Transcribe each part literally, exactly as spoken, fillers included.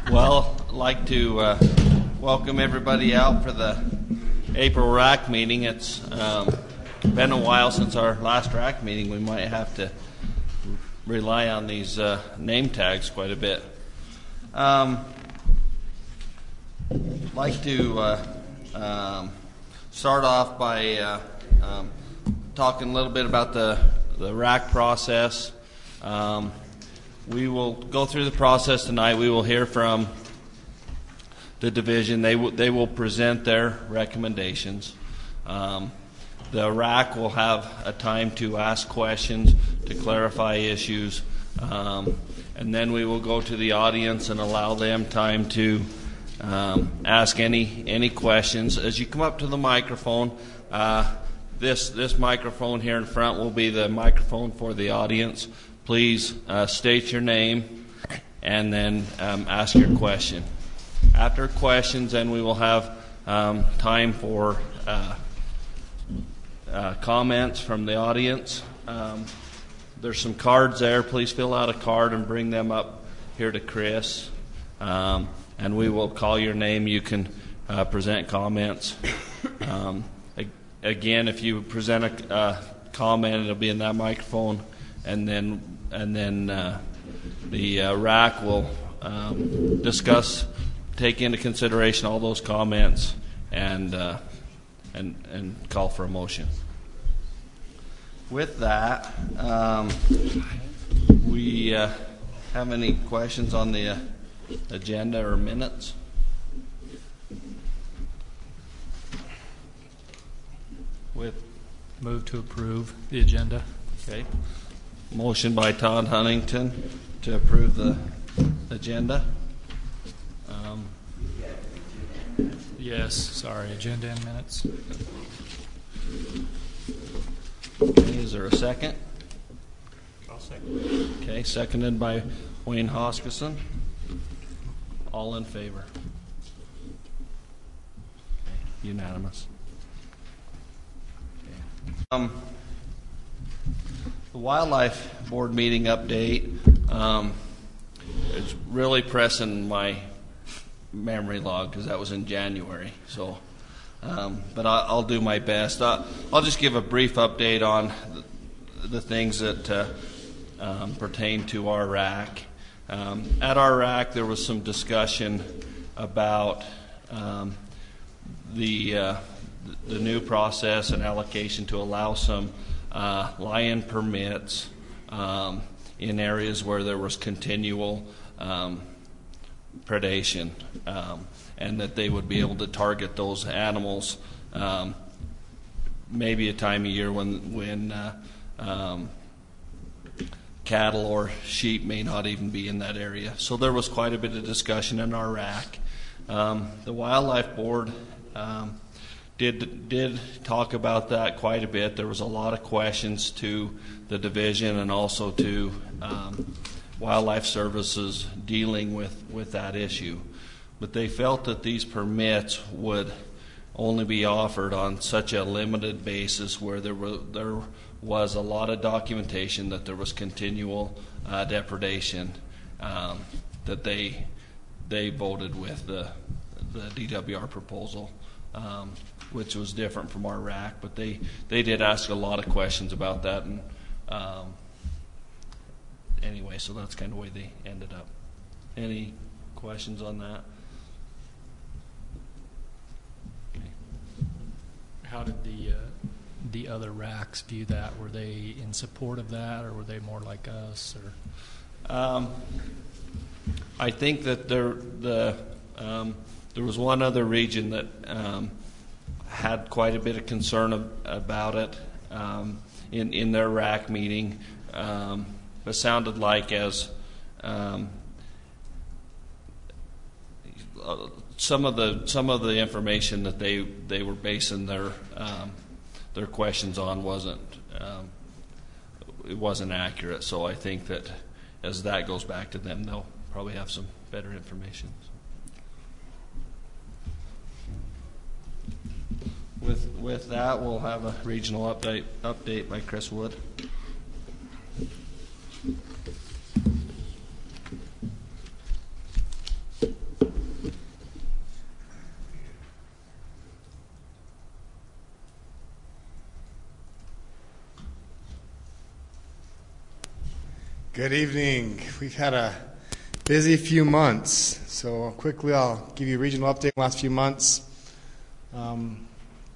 Well, I'd like to uh, welcome everybody out for the April R A C meeting. It's um, been a while since our last R A C meeting. We might have to rely on these uh, name tags quite a bit. Um, I'd like to uh, um, start off by uh, um, talking a little bit about the, the R A C process. Um, We will go through the process tonight. We will hear from the division. They will they will present their recommendations. Um, the R A C will have a time to ask questions, to clarify issues, um, and then we will go to the audience and allow them time to um, ask any any questions. As you come up to the microphone, uh, this this microphone here in front will be the microphone for the audience. Please uh, state your name and then um, ask your question. After questions, then we will have um, time for uh, uh, comments from the audience. Um, there's some cards there. Please fill out a card and bring them up here to Chris. Um, and we will call your name. You can uh, present comments. Um, again, if you present a uh, comment, it'll be in that microphone. And then and then uh, the uh, R A C will um, discuss, take into consideration all those comments, and uh, and and call for a motion. With that, um, we uh, have any questions on the uh, agenda or minutes? With move to approve the agenda. Okay. Motion by Todd Huntington to approve the agenda. Um, yes, sorry, agenda and minutes. Okay, is there a second? I'll second. Okay, seconded by Wayne Hoskison. All in favor? Okay, unanimous. Okay. Um. The Wildlife Board meeting update um, is really pressing my memory log because that was in January. So, um, but I, I'll do my best. I, I'll just give a brief update on the, the things that uh, um, pertain to our R A C. Um, at our R A C, there was some discussion about um, the uh, the new process and allocation to allow some Uh, lion permits um, in areas where there was continual um, predation, um, and that they would be able to target those animals um, maybe a time of year when when uh, um, cattle or sheep may not even be in that area. So there was quite a bit of discussion in our R A C. Um, the Wildlife Board um, Did did talk about that quite a bit. There was a lot of questions to the division and also to um, Wildlife Services dealing with, with that issue. But they felt that these permits would only be offered on such a limited basis where there were there was a lot of documentation that there was continual uh, depredation. Um, that they they voted with the the D W R proposal. Um, which was different from our R A C, but they, they did ask a lot of questions about that, and um, anyway, so that's kind of the way they ended up. Any questions on that? Okay. How did the uh, the other R A Cs view that? Were they in support of that, or were they more like us? Or um, I think that there the um, there was one other region that um, had quite a bit of concern of, about it um, in in their R A C meeting. Um, it sounded like as um, some of the some of the information that they they were basing their um, their questions on wasn't um, it wasn't accurate. So I think that as that goes back to them, they'll probably have some better information. With with that, we'll have a regional update update by Chris Wood. Good evening. We've had a busy few months, so quickly I'll give you a regional update on the last few months. Um,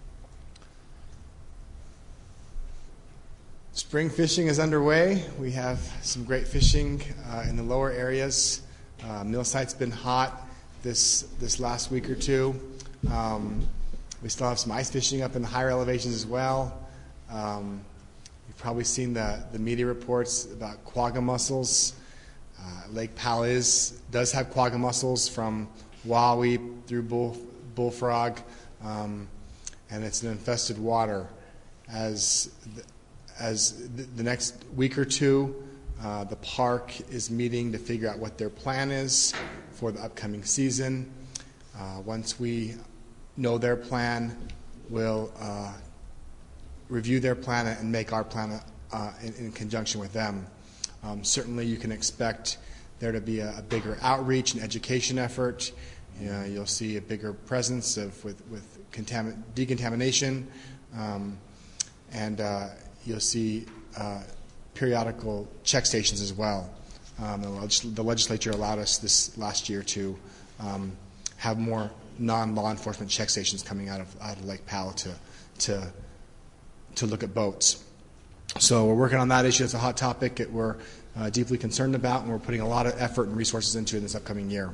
spring fishing is underway. We have some great fishing uh, in the lower areas. Uh, Millsite's been hot this this last week or two. Um, we still have some ice fishing up in the higher elevations as well. Um, you've probably seen the, the media reports about quagga mussels. Uh, Lake Powell is, does have quagga mussels from Wawi through Bull, Bullfrog, um, and it's an infested water. As the, as the, the next week or two, uh, the park is meeting to figure out what their plan is for the upcoming season. Uh, once we know their plan, we'll uh, review their plan and make our plan uh, in, in conjunction with them. Um, certainly you can expect there to be a, a bigger outreach and education effort. You know, you'll see a bigger presence of with, with contamin- decontamination, um, and uh, you'll see uh, periodical check stations as well. Um, the, legis- the legislature allowed us this last year to um, have more non-law enforcement check stations coming out of, out of Lake Powell to, to, to look at boats. So we're working on that issue. It's a hot topic that we're uh, deeply concerned about, and we're putting a lot of effort and resources into it in this upcoming year.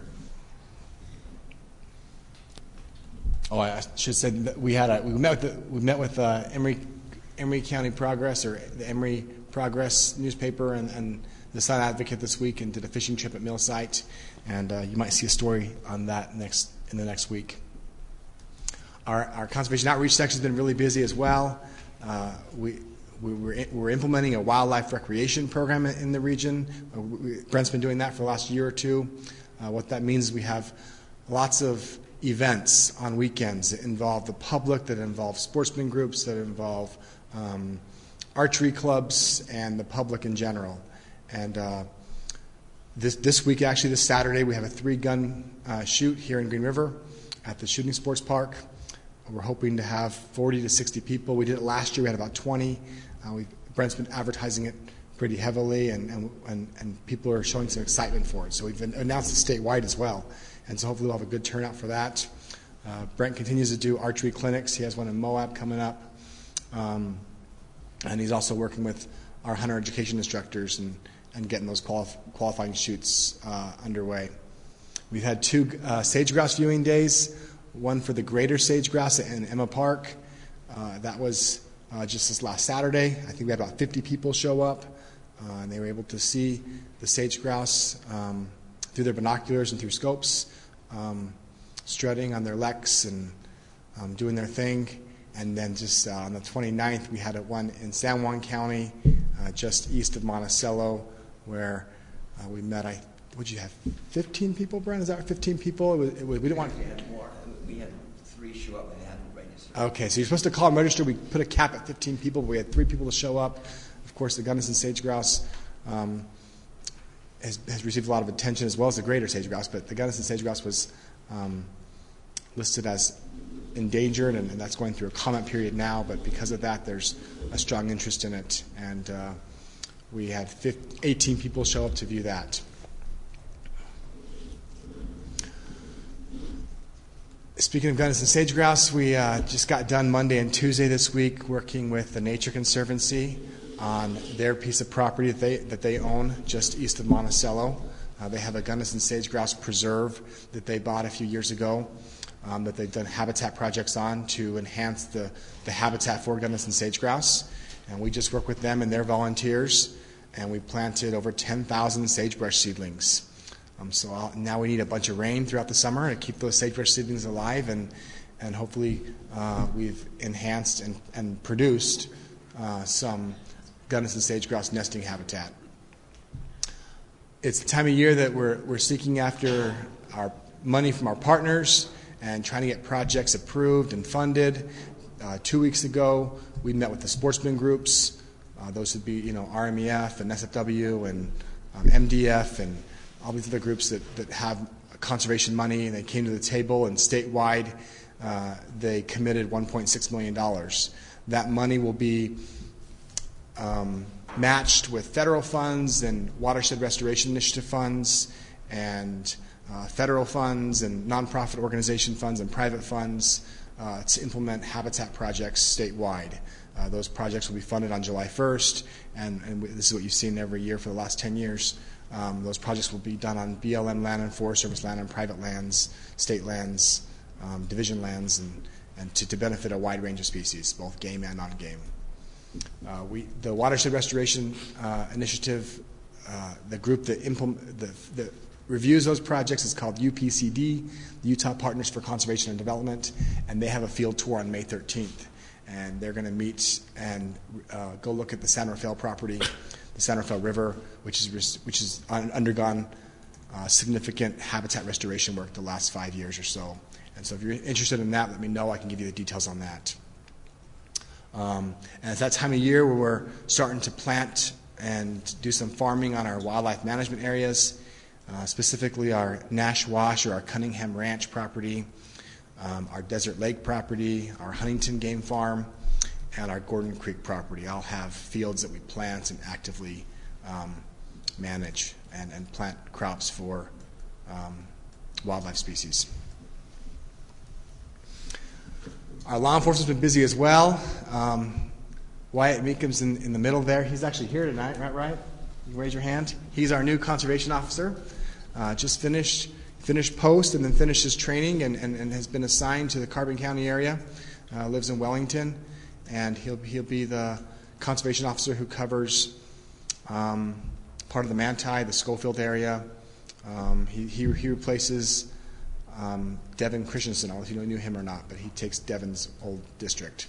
Oh, I should say that we had a we met with the, we met with uh, Emory Emory County Progress, or the Emory Progress newspaper, and, and the Sun Advocate this week, and did a fishing trip at Millsite, and uh, you might see a story on that next in the next week. Our our conservation outreach section has been really busy as well. Uh, we We're, we're implementing a wildlife recreation program in the region. Brent's been doing that for the last year or two. Uh, what that means is we have lots of events on weekends that involve the public, that involve sportsman groups, that involve um, archery clubs, and the public in general. And uh, this this week, actually, this Saturday, we have a three-gun uh, shoot here in Green River at the Shooting Sports Park. We're hoping to have forty to sixty people. We did it last year. We had about twenty. Uh, we, Brent's been advertising it pretty heavily, and, and, and, and people are showing some excitement for it. So we've announced it statewide as well. And so hopefully we'll have a good turnout for that. Uh, Brent continues to do archery clinics. He has one in Moab coming up. Um, and he's also working with our hunter education instructors and, and getting those qualif- qualifying shoots uh, underway. We've had two uh, sage-grouse viewing days. One for the greater sage-grouse in Emma Park. Uh, that was uh, just this last Saturday. I think we had about fifty people show up, uh, and they were able to see the sage-grouse um, through their binoculars and through scopes, um, strutting on their leks and um, doing their thing. And then just uh, on the twenty-ninth, we had a one in San Juan County, uh, just east of Monticello, where uh, we met, I would you have fifteen people, Brent? Is that fifteen people? It was, it was, we didn't want. We had more. We had three show up and they hadn't registered. Okay, so you're supposed to call and register. We put a cap at fifteen people, but we had three people to show up. Of course, the Gunnison sage-grouse um, has, has received a lot of attention, as well as the greater sage-grouse, but the Gunnison sage-grouse was um, listed as endangered, and, and that's going through a comment period now, but because of that, there's a strong interest in it, and uh, we had fifteen, eighteen people show up to view that. Speaking of Gunnison sage-grouse, we uh, just got done Monday and Tuesday this week working with the Nature Conservancy on their piece of property that they, that they own just east of Monticello. Uh, they have a Gunnison sage-grouse preserve that they bought a few years ago um, that they've done habitat projects on to enhance the, the habitat for Gunnison sage-grouse. And we just work with them and their volunteers, and we planted over ten thousand sagebrush seedlings. Um, so I'll, now we need a bunch of rain throughout the summer to keep those sagebrush seedlings alive, and and hopefully uh, we've enhanced and, and produced uh, some Gunnison sage-grouse nesting habitat. It's the time of year that we're we're seeking after our money from our partners and trying to get projects approved and funded. Uh, two weeks ago, we met with the sportsman groups. Uh, those would be, you know, R M E F and S F W and um, M D F and all these other groups that, that have conservation money, and they came to the table, and statewide uh, they committed one point six million dollars. That money will be um, matched with federal funds and watershed restoration initiative funds and uh, federal funds and nonprofit organization funds and private funds uh, to implement habitat projects statewide. Uh, those projects will be funded on July first, and, and this is what you've seen every year for the last ten years. Um, those projects will be done on B L M land and Forest Service land and private lands, state lands, um, division lands, and, and to, to benefit a wide range of species, both game and non-game. Uh, we, the Watershed Restoration uh, Initiative, uh, the group that implement, the, the reviews those projects is called U P C D, the Utah Partners for Conservation and Development, and they have a field tour on May thirteenth. And they're going to meet and uh, go look at the San Rafael property, the San Rafael River, which is which has undergone uh, significant habitat restoration work the last five years or so. And so if you're interested in that, let me know. I can give you the details on that. Um, and it's that time of year where we're starting to plant and do some farming on our wildlife management areas, uh, specifically our Nash Wash or our Cunningham Ranch property, um, our Desert Lake property, our Huntington Game Farm, and our Gordon Creek property. All have fields that we plant and actively um, manage and, and plant crops for um, wildlife species. Our law enforcement's been busy as well. Um, Wyatt Meekham's in, in the middle there. He's actually here tonight, right? Right? You can raise your hand. He's our new conservation officer. Uh, just finished finished post and then finished his training and, and, and has been assigned to the Carbon County area. Uh, lives in Wellington, and he'll he'll be the conservation officer who covers um, part of the Manti, the Schofield area. Um, he, he he replaces um, Devin Christensen. I don't know if you knew him or not, but he takes Devin's old district.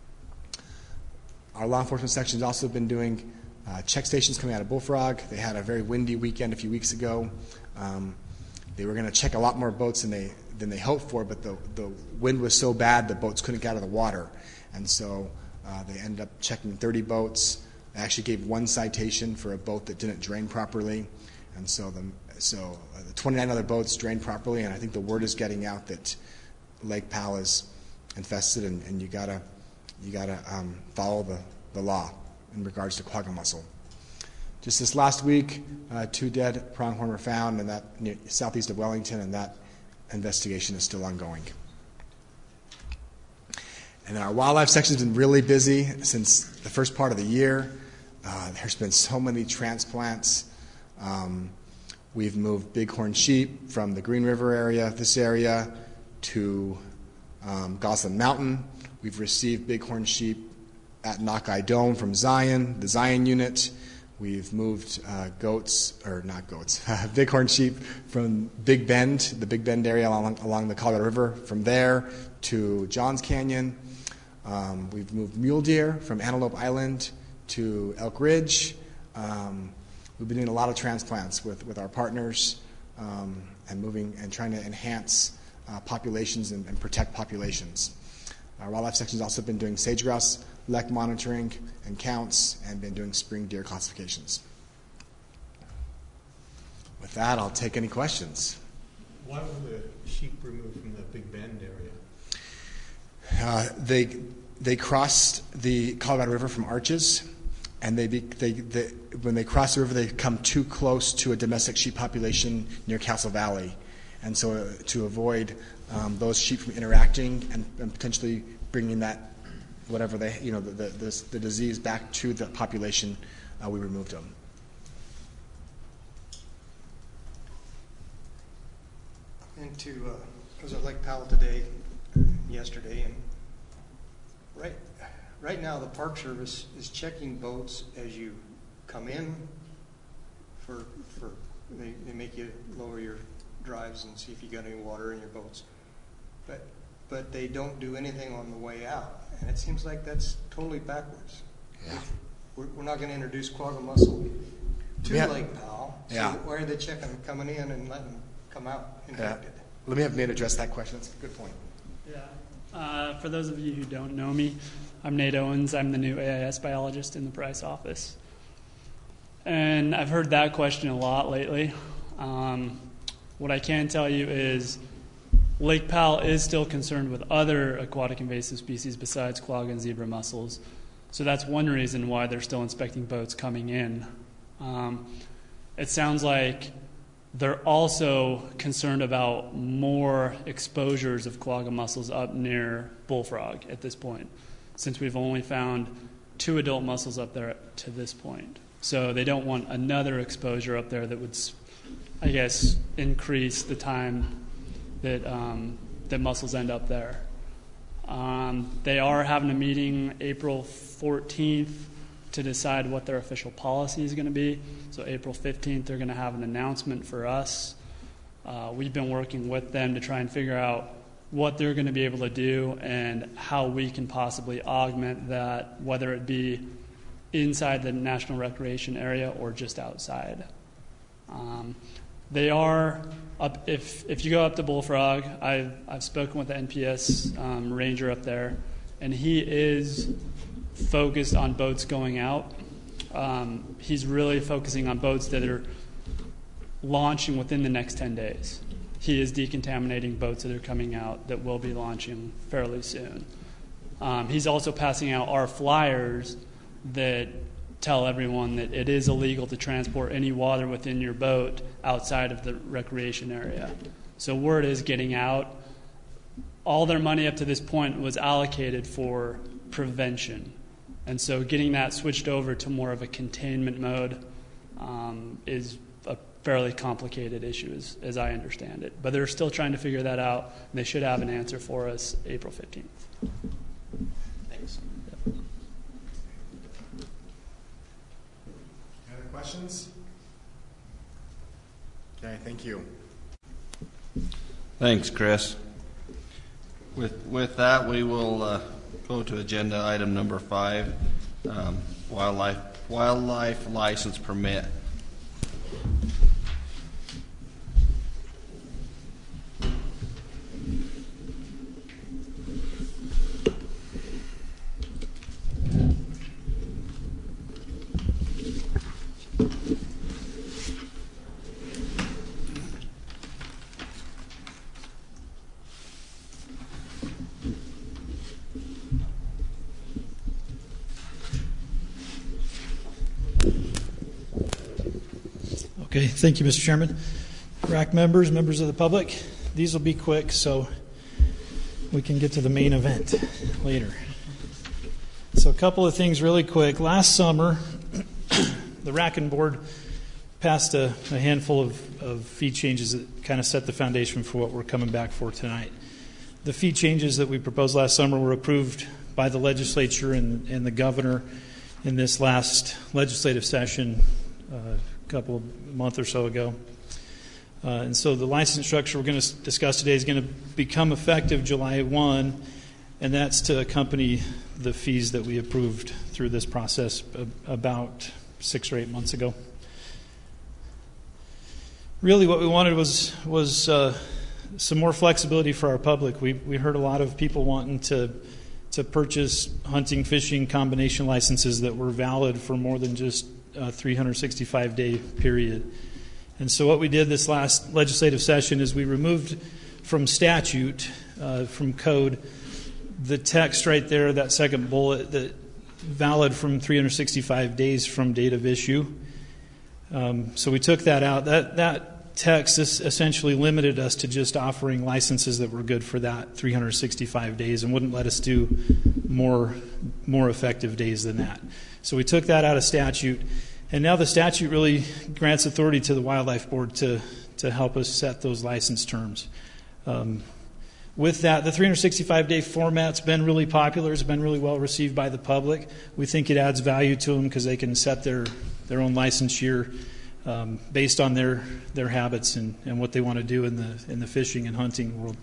Our law enforcement section has also been doing uh, check stations coming out of Bullfrog. They had a very windy weekend a few weeks ago. Um, they were going to check a lot more boats than they than they hoped for, but the the wind was so bad the boats couldn't get out of the water, and so uh, they ended up checking thirty boats. They actually gave one citation for a boat that didn't drain properly, and so the so uh, the twenty-nine other boats drained properly. And I think the word is getting out that Lake Powell is infested, and, and you gotta you gotta um, follow the, the law in regards to quagga mussel. Just this last week, uh, two dead pronghorn were found in that near, southeast of Wellington, and that investigation is still ongoing. And then our wildlife section has been really busy since the first part of the year. Uh, there's been so many transplants. Um, we've moved bighorn sheep from the Green River area, this area, to um, Gosling Mountain. We've received bighorn sheep at Knockeye Dome from Zion, the Zion unit. We've moved uh, goats, or not goats, bighorn sheep from Big Bend, the Big Bend area along, along the Colorado River, from there to Johns Canyon. Um, we've moved mule deer from Antelope Island to Elk Ridge. Um, we've been doing a lot of transplants with, with our partners um, and moving and trying to enhance uh, populations and, and protect populations. Our wildlife section has also been doing sage-grouse lek monitoring and counts, and been doing spring deer classifications. With that, I'll take any questions. Why were the sheep removed from the Big Bend area? Uh, they they crossed the Colorado River from Arches, and they, be, they, they when they cross the river, they come too close to a domestic sheep population near Castle Valley, and so uh, to avoid um, those sheep from interacting and, and potentially bringing that whatever they, you know, the the, the, the disease back to the population, uh, we removed them. And to, uh, I was at Lake Powell today, yesterday, and right, right now the Park Service is checking boats as you come in. For for they, they make you lower your drives and see if you got any water in your boats, but but they don't do anything on the way out. And it seems like that's totally backwards. Yeah. We're, we're not going to introduce quagga mussel to Yeah. Lake Powell. So Yeah. why are they checking coming in and letting them come out infected? Yeah. Let me have Nate address that question. That's a good point. Yeah. Uh, for those of you who don't know me, I'm Nate Owens. I'm the new A I S biologist in the Price office. And I've heard that question a lot lately. Um, what I can tell you is Lake Powell is still concerned with other aquatic invasive species besides quagga and zebra mussels. So that's one reason why they're still inspecting boats coming in. Um, it sounds like they're also concerned about more exposures of quagga mussels up near Bullfrog at this point, since we've only found two adult mussels up there to this point. So they don't want another exposure up there that would, I guess, increase the time that um, that mussels end up there. Um, they are having a meeting April fourteenth to decide what their official policy is going to be. So April fifteenth, they're going to have an announcement for us. Uh, we've been working with them to try and figure out what they're going to be able to do and how we can possibly augment that, whether it be inside the National Recreation Area or just outside. Um, they are up, if if you go up to Bullfrog, I've, I've spoken with the N P S um, ranger up there, and he is focused on boats going out. Um, he's really focusing on boats that are launching within the next ten days. He is decontaminating boats that are coming out that will be launching fairly soon. Um, he's also passing out our flyers that tell everyone that it is illegal to transport any water within your boat outside of the recreation area. So word is getting out. All their money up to this point was allocated for prevention. And so getting that switched over to more of a containment mode um, is a fairly complicated issue as, as I understand it. But they're still trying to figure that out, and they should have an answer for us April fifteenth. Thanks. Any other questions? Okay, thank you. Thanks, Chris. With with that, we will uh, go to agenda item number five, um, wildlife wildlife license permit. Okay, thank you, Mister Chairman. R A C members, members of the public, these will be quick so we can get to the main event later. So a couple of things really quick. Last summer, the R A C board passed a, a handful of, of fee changes that kind of set the foundation for what we're coming back for tonight. The fee changes that we proposed last summer were approved by the legislature and, and the governor in this last legislative session uh, a couple of month or so ago. Uh, and so the license structure we're going to discuss today is going to become effective July first, and that's to accompany the fees that we approved through this process about six or eight months ago. Really what we wanted was was uh, some more flexibility for our public. We we heard a lot of people wanting to to purchase hunting, fishing combination licenses that were valid for more than just a three hundred sixty-five day period. And so what we did this last legislative session is we removed from statute, uh, from code, the text right there, that second bullet, that valid from three hundred sixty-five days from date of issue. Um, so we took that out. That that text essentially limited us to just offering licenses that were good for that three hundred sixty-five days and wouldn't let us do more more effective days than that. So we took that out of statute, and now the statute really grants authority to the Wildlife Board to to help us set those license terms. Um, With that, the three hundred sixty-five day format's been really popular. It's been really well received by the public. We think it adds value to them because they can set their, their own license year um, based on their their habits and, and what they want to do in the in the fishing and hunting world.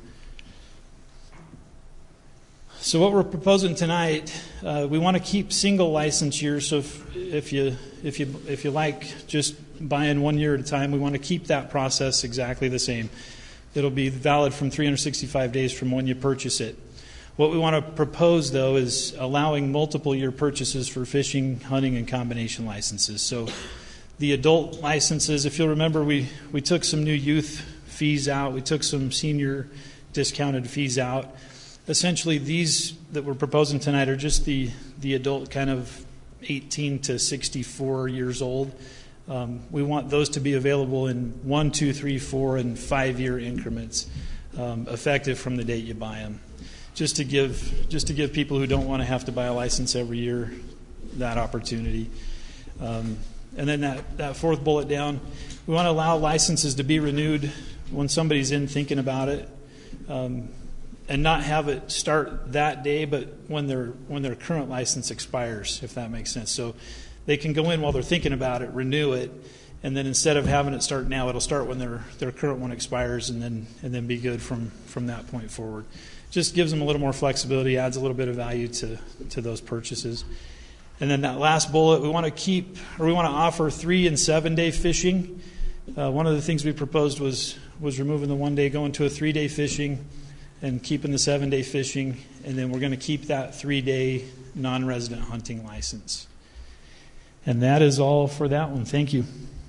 So what we're proposing tonight, uh, we want to keep single license years. So if, if you if you if you like just buying one year at a time, we want to keep that process exactly the same. It'll be valid from three hundred sixty-five days from when you purchase it. What we want to propose, though, is allowing multiple year purchases for fishing, hunting, and combination licenses. So the adult licenses, if you'll remember, we, we took some new youth fees out. We took some senior discounted fees out. essentially these that we're proposing tonight are just the, the adult kind of eighteen to sixty-four years old. Um, we want those to be available in one, two, three, four, and five-year increments, um, effective from the date you buy them. Just to give, just to give people who don't want to have to buy a license every year that opportunity. Um, and then that, that fourth bullet down, we want to allow licenses to be renewed when somebody's in thinking about it, um, and not have it start that day, but when their when their current license expires, if that makes sense. So they can go in while they're thinking about it, renew it, and then instead of having it start now, it'll start when their their current one expires, and then and then be good from from that point forward. Just gives them a little more flexibility, adds a little bit of value to to those purchases. And then that last bullet, we want to keep, or we want to offer three and seven day fishing. Uh, one of the things we proposed was was removing the one day, going to a three day fishing, and keeping the seven day fishing. And then we're going to keep that three day non-resident hunting license. And that is all for that one. Thank you.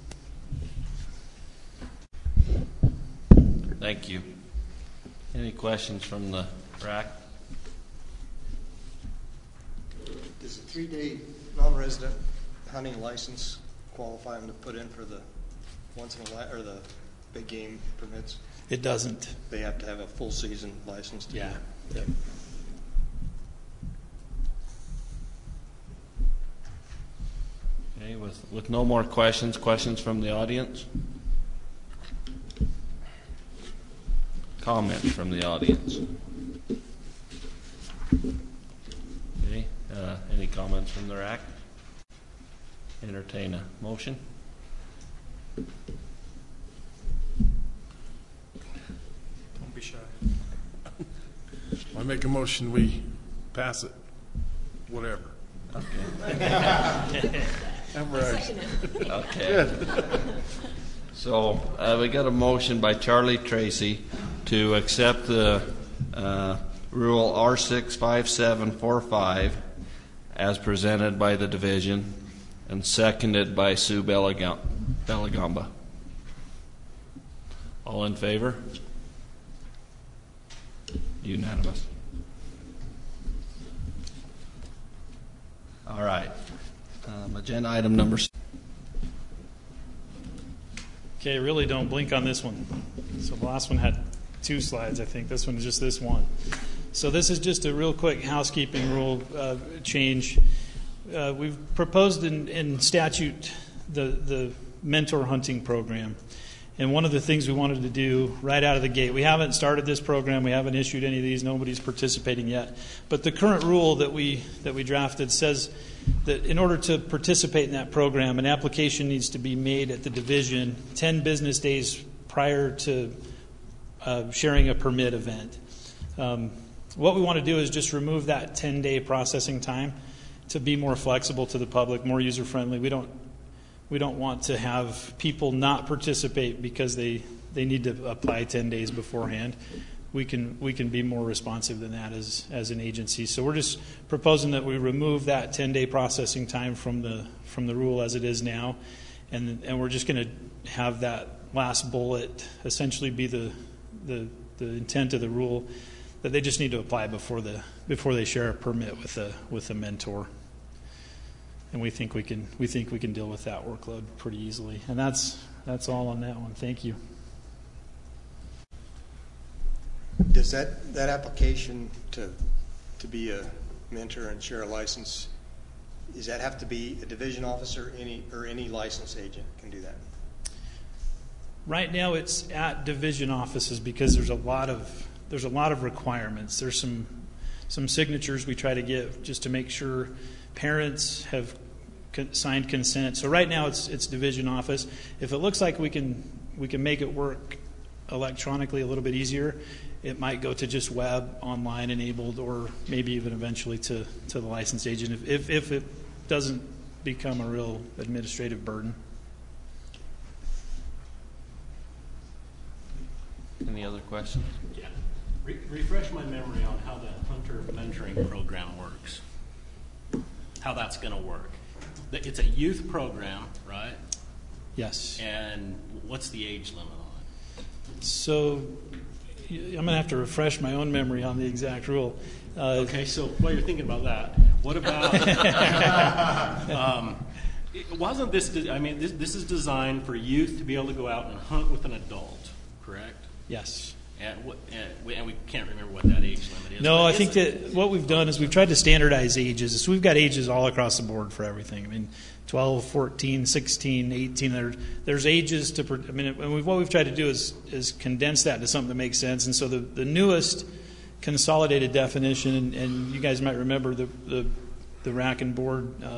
Thank you. Any questions from the R A C? Does a three-day non-resident hunting license qualify them to put in for the once in a while or the big game permits? It doesn't. They have to have a full season license to do Yeah. that. Yep. Okay, with, with no more questions, questions from the audience? Comments from the audience? Okay, uh, any comments from the R A C? Entertain a motion? Don't be shy. I make a motion we pass it, whatever. Okay. Okay. So uh, we got a motion by Charlie Tracy to accept the uh, Rule R six five seven four five as presented by the division and seconded by Sue Belagam- Belagamba. All in favor? Unanimous. All right. Um, agenda item number six. Okay, really don't blink on this one. So the last one had two slides, I think. This one is just this one. So this is just a real quick housekeeping rule uh, change. Uh, we've proposed in, in statute the, the mentor hunting program. And one of the things we wanted to do right out of the gate, we haven't started this program, we haven't issued any of these, nobody's participating yet. But the current rule that we that we drafted says that in order to participate in that program, an application needs to be made at the division ten business days prior to uh, sharing a permit event. Um, what we want to do is just remove that ten-day processing time to be more flexible to the public, more user-friendly. We don't We don't want to have people not participate because they, they need to apply ten days beforehand. We can we can be more responsive than that as as an agency. So we're just proposing that we remove that ten-day processing time from the from the rule as it is now, and and we're just going to have that last bullet essentially be the the the intent of the rule, that they just need to apply before the before they share a permit with a with a mentor. And we think we can we think we can deal with that workload pretty easily. And that's that's all on that one. Thank you. Does that, that application to to be a mentor and share a license, does that have to be a division officer, any or any license agent can do that? Right now it's at division offices because there's a lot of there's a lot of requirements. There's some some signatures we try to get just to make sure parents have con- signed consent. So right now it's it's division office. If it looks like we can we can make it work electronically a little bit easier, it might go to just web, online enabled, or maybe even eventually to, to the licensed agent if, if if it doesn't become a real administrative burden. Any other questions? Yeah. Re- refresh my memory on how the hunter mentoring program works. How that's going to work. It's a youth program, right? Yes. And what's the age limit on it? So I'm going to have to refresh my own memory on the exact rule. Uh, Okay, so while you're thinking about that, what about, um, it- wasn't this, de- I mean, this, this is designed for youth to be able to go out and hunt with an adult, correct? Yes. And what, and we, and we can't remember what that age limit is. No, but I think isn't- that what we've done is we've tried to standardize ages. So we've got ages all across the board for everything. I mean, twelve, fourteen, sixteen, eighteen. There, there's ages to, I mean, and we've, what we've tried to do is, is condense that to something that makes sense. And so the, the newest consolidated definition, and, and you guys might remember the, the, the rack and board uh,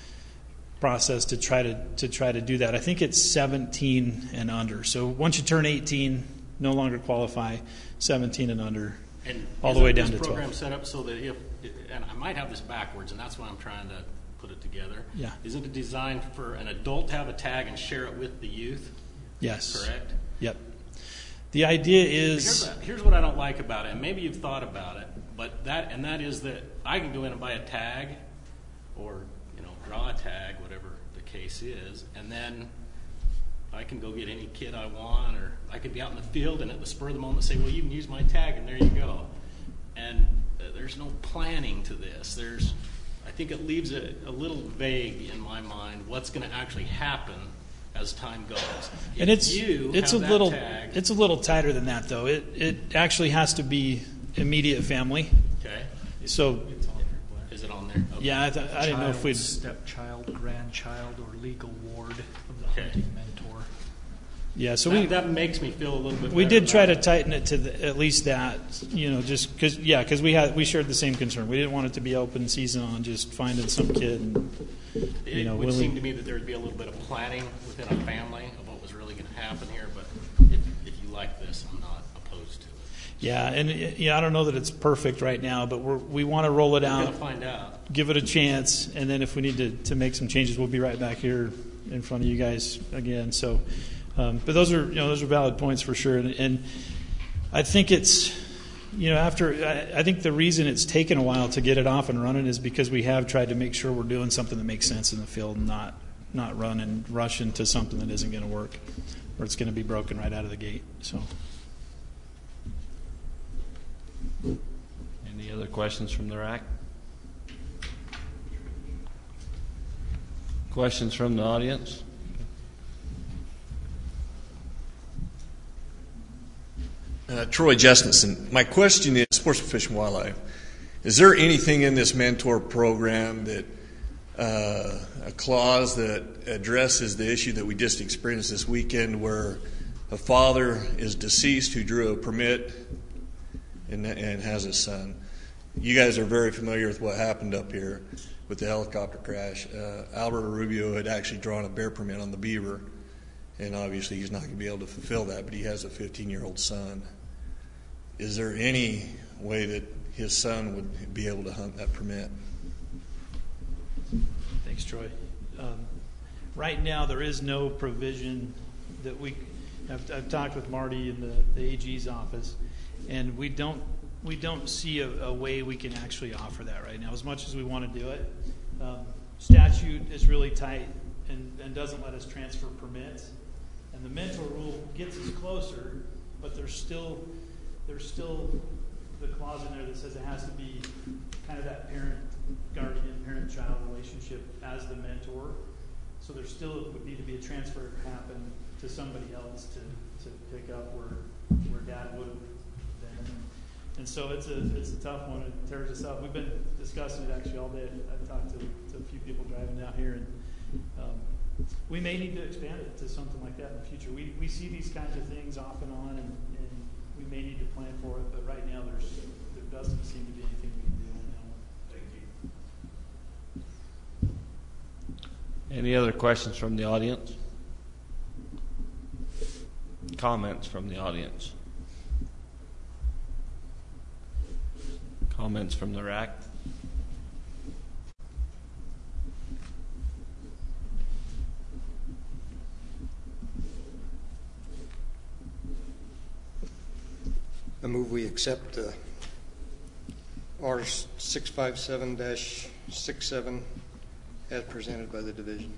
process to try to, to try to do that. I think it's seventeen and under. So once you turn eighteen, no longer qualify, seventeen and under, And all the isn't way down this to program twelve. set up so that if, and I might have this backwards, and that's why I'm trying to put it together. Yeah. Isn't it designed for an adult to have a tag and share it with the youth? Yes. Correct? Yep. The idea Here's, is, a- here's what I don't like about it, and maybe you've thought about it, but that, and that is that I can go in and buy a tag, or, you know, draw a tag, whatever the case is, and then I can go get any kid I want, or I could be out in the field and at the spur of the moment say, well, you can use my tag, and there you go. And uh, there's no planning to this. There's, I think it leaves it a little vague in my mind what's going to actually happen as time goes. If and it's you it's a have that little tag, it's a little tighter than that though. It it actually has to be immediate family. okay, So is it on there? Okay. yeah, I, th- I didn't know if Child, we'd. stepchild, grandchild, or legal ward of the Okay. hunting mentor. Yeah, so that, we that makes me feel a little bit. we better did try to about it. tighten it to the, at least that, you know, just because yeah, because we had we shared the same concern. We didn't want it to be open season on just finding some kid and It you know would willing. seem to me that there would be a little bit of planning within a family of what was really going to happen here. But if, if you like this, I'm not opposed to it. Yeah, and uh, yeah, I don't know that it's perfect right now, but we're, we want to roll it We're out. going to find out. Give it a chance, and then if we need to, to make some changes, we'll be right back here in front of you guys again. So, um, but those are you know those are valid points for sure, and, and I think it's you know after I, I think the reason it's taken a while to get it off and running is because we have tried to make sure we're doing something that makes sense in the field, and not not run and rush into something that isn't going to work, or it's going to be broken right out of the gate. So. Any other questions from the rack? Questions from the audience? Uh, Troy Justison. My question is, Sportsman Fish and Wildlife, is there anything in this mentor program that uh, a clause that addresses the issue that we just experienced this weekend where a father is deceased who drew a permit and, and has a son? You guys are very familiar with what happened up here with the helicopter crash. Uh, Albert Rubio had actually drawn a bear permit on the beaver, and obviously he's not going to be able to fulfill that, but he has a fifteen-year-old son. Is there any way that his son would be able to hunt that permit? Thanks, Troy. Um, right now, there is no provision that we. I've, I've talked with Marty in the, the A G's office, and we don't we don't see a, a way we can actually offer that right now. As much as we want to do it, um, statute is really tight and, and doesn't let us transfer permits. And the mentor rule gets us closer, but there's still there's still the clause in there that says it has to be kind of that parent guardian parent child relationship as the mentor. So there still would need to be a transfer happen to somebody else to, to pick up where where dad would have been. And so it's a it's a tough one. It tears us up. We've been discussing it actually all day. I've talked to, to a few people driving down here, and um, we may need to expand it to something like that in the future. We we see these kinds of things off and on, and, and we may need to plan for it. But right now, there's there doesn't seem to be anything we can do on that one. Thank you. Any other questions from the audience? Comments from the audience? Comments from the rack? I move we accept uh, R six five seven dash six seven as presented by the division.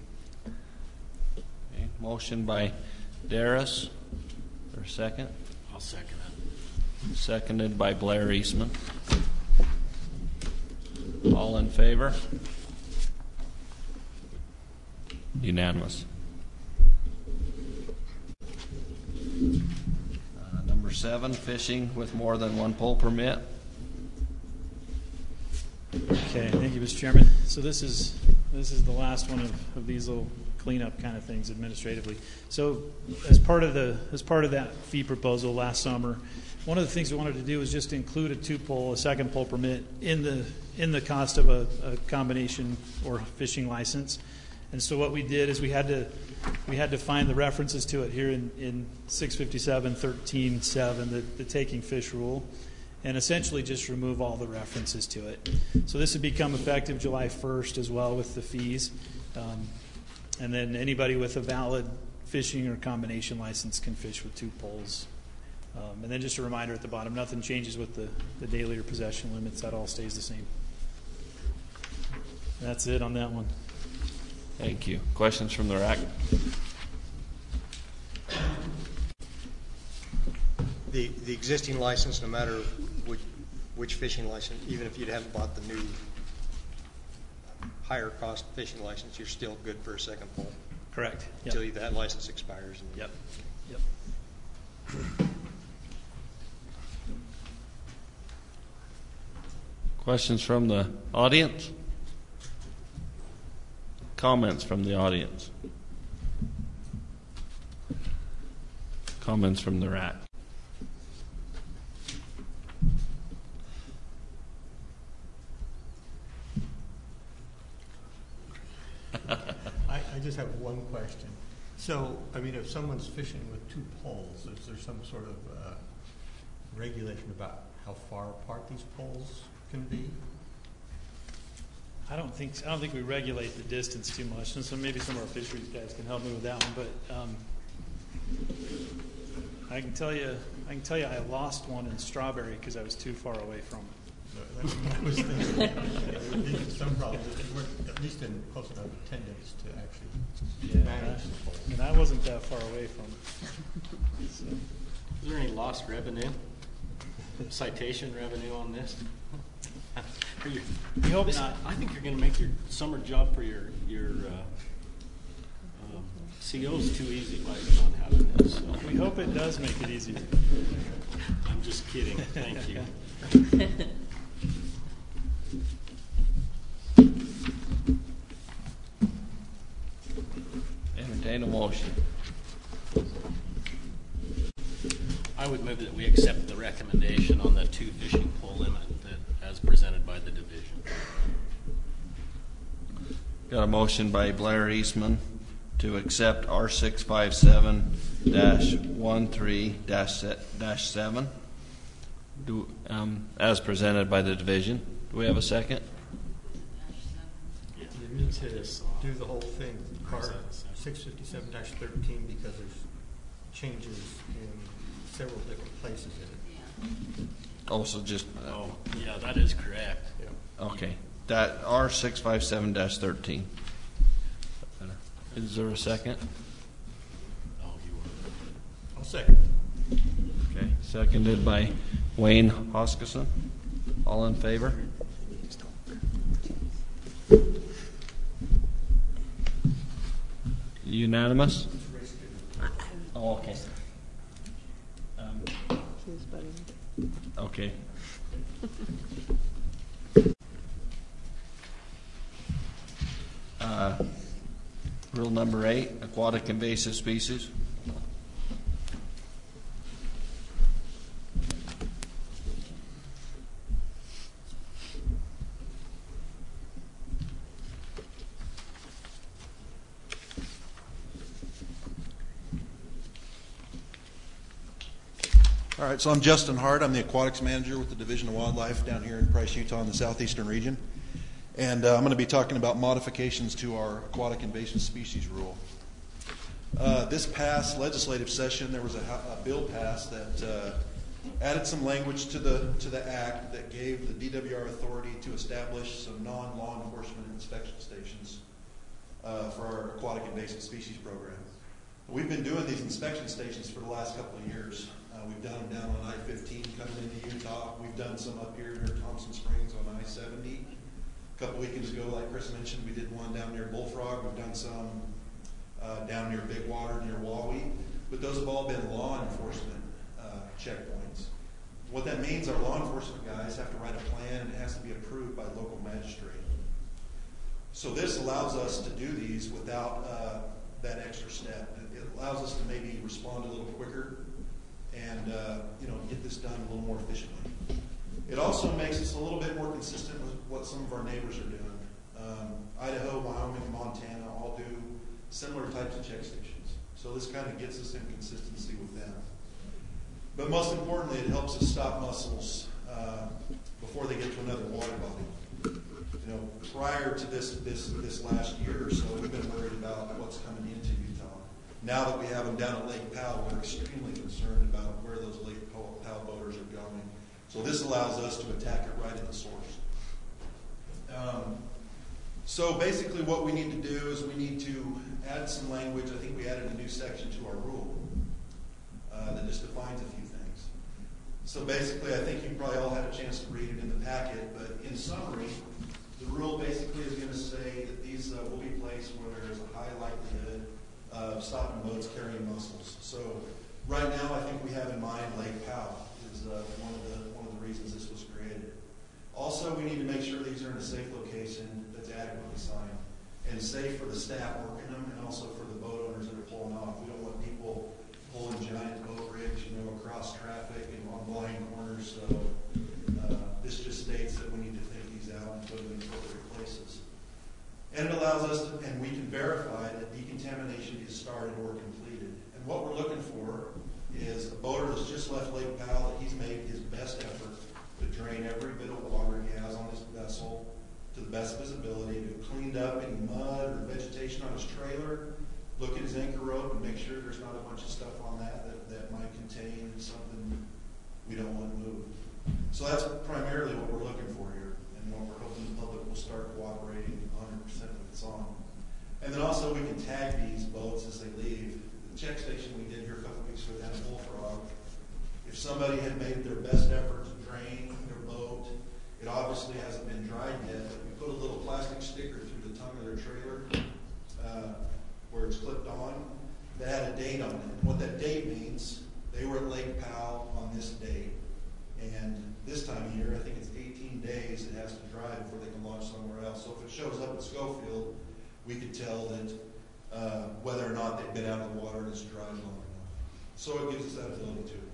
Okay, motion by Darius. For a second. I'll second it. Seconded by Blair Eastman. All in favor? Unanimous. Uh, number seven, fishing with more than one pole permit. Okay, thank you, Mister Chairman. So this is this is the last one of, of these little cleanup kind of things administratively. So as part of the as part of that fee proposal last summer, one of the things we wanted to do was just include a two pole, a second pole permit in the in the cost of a, a combination or fishing license. And so what we did is we had to we had to find the references to it here in, in six fifty-seven thirteen seven, the, the taking fish rule, and essentially just remove all the references to it. So this would become effective July first as well with the fees. Um, and then anybody with a valid fishing or combination license can fish with two poles. Um, and then just a reminder at the bottom, nothing changes with the, the daily or possession limits. That all stays the same. That's it on that one. Thank you. Questions from the rack? The, the existing license, no matter which, which fishing license, even if you haven't bought the new higher cost fishing license, you're still good for a second pole. Correct. Yep. Until that license expires. And Yep. Yep. Questions from the audience? Comments from the audience? Comments from the rack? I, I just have one question. So, I mean, if someone's fishing with two poles, is there some sort of uh, regulation about how far apart these poles can be? I don't think I don't think we regulate the distance too much, and so maybe some of our fisheries guys can help me with that one. But um, I can tell you, I can tell you, I lost one in Strawberry because I was too far away from it. No, that's what I was thinking. There would be some problems if you weren't at least in close enough attendance to actually Yeah, manage the pole. and I wasn't that far away from it. So. Is there any lost revenue, citation revenue on this? For your, We hope this, not. I think you're going to make your summer job for your your uh, um, C Os too easy by not having this. So. We hope it does make it easier. I'm just kidding. Thank you. Entertain a motion. I would move that we accept the recommendation on the two fishing pole limit that, as presented by the division. Got a motion by Blair Eastman to accept R six five seven dash one three dash seven do um, as presented by the division. Do we have a second? You need to do the whole thing, part six fifty-seven dash thirteen, because there's changes in several different places in it. Also, just uh, Oh, yeah, that is correct. Yeah. okay. That R six five seven dash thirteen. Is there a second? Oh, you were. I'll second. Okay. Seconded by Wayne Hoskison. All in favor? Unanimous? Oh, okay. Um, okay. Uh, rule number eight, aquatic invasive species. All right, so I'm Justin Hart. I'm the aquatics manager with the Division of Wildlife down here in Price, Utah in the southeastern region. And uh, I'm going to be talking about modifications to our aquatic invasive species rule. Uh, this past legislative session, there was a, a bill passed that uh, added some language to the to the act that gave the D W R authority to establish some non-law enforcement inspection stations uh, for our aquatic invasive species program. We've been doing these inspection stations for the last couple of years. Uh, we've done them down on I fifteen coming we've done some up here near Thompson Springs on I seventy. A couple weekends ago, like Chris mentioned, we did one down near Bullfrog. We've done some uh, down near Big Water, near Wawee. But those have all been law enforcement uh, checkpoints. What that means, our law enforcement guys have to write a plan, and it has to be approved by local magistrate. So this allows us to do these without uh, that extra step. It allows us to maybe respond a little quicker and uh, you know, get this done a little more efficiently. It also makes us a little bit more consistent with what some of our neighbors are doing. Um, Idaho, Wyoming, Montana all do similar types of check stations. So this kind of gets us in consistency with them. But most importantly, it helps us stop mussels uh, before they get to another water body. You know, prior to this, this this last year or so, we've been worried about what's coming into Utah. Now that we have them down at Lake Powell, we're extremely concerned about where those Lake Powell boaters are going. So this allows us to attack it right at the source. Um, so basically what we need to do is we need to add some language. I think we added a new section to our rule uh, that just defines a few things. So basically I think you probably all had a chance to read it in the packet, but in summary, the rule basically is going to say that these uh, will be placed where there is a high likelihood of stopping boats carrying mussels. So right now I think we have in mind Lake Powell is uh, one of the one of the reasons this was created. Also, we need to make sure these are in a safe location that's adequately signed and safe for the staff working them and also for the boat owners that are pulling off. We don't want people pulling giant boat rigs, you know, across traffic and on blind corners. So uh, this just states that we need to take these out and put them in appropriate places. And it allows us to, and we can verify that decontamination is started or completed. And what we're looking for is a boater that's just left Lake Powell, that he's made his best effort to drain every bit of water he has on his vessel to the best of his ability, to cleaned up any mud or vegetation on his trailer, look at his anchor rope and make sure there's not a bunch of stuff on that that, that might contain something we don't want moved. So that's primarily what we're looking for here, and what we're hoping the public will start cooperating one hundred percent if it's on. And then also we can tag these boats as they leave. The check station we did here a couple weeks ago down at Bullfrog, if somebody had made their best effort to drain their boat, it obviously hasn't been dried yet, but we put a little plastic sticker through the tongue of their trailer uh, where it's clipped on that had a date on it. And what that date means, they were at Lake Powell on this date. And this time of year, I think it's eighteen days it has to dry before they can launch somewhere else. So if it shows up at Schofield, we could tell that uh, whether or not they've been out of the water and it's dried long enough. So it gives us that ability too.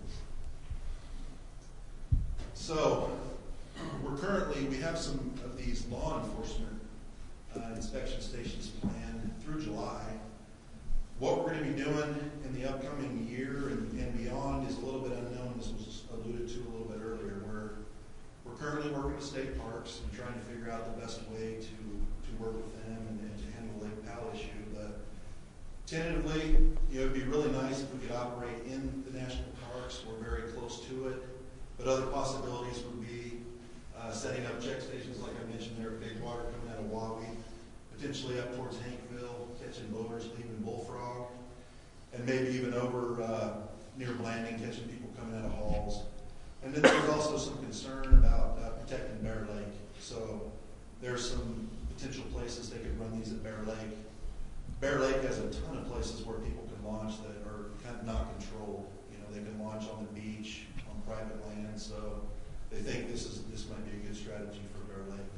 So we're currently, we have some of these law enforcement uh, inspection stations planned through July. What we're going to be doing in the upcoming year and, and beyond is a little bit unknown. This was alluded to a little bit earlier. We're, we're currently working with state parks and trying to figure out the best way to, to work with them and, and to handle the Lake Powell issue. But tentatively, you know, it would be really nice if we could operate in the national parks. We're very close to it. But other possibilities would be uh, setting up check stations like I mentioned there at Big Water coming out of Wawee, potentially up towards Hankville, catching boaters leaving Bullfrog, and maybe even over uh, near Blanding, catching people coming out of Halls. And then there's also some concern about uh, protecting Bear Lake. So there's some potential places they could run these at Bear Lake. Bear Lake has a ton of places where people can launch that are kind of not controlled. You know, they can launch on the beach, on private land. So they think this is this might be a good strategy for Bear Lake.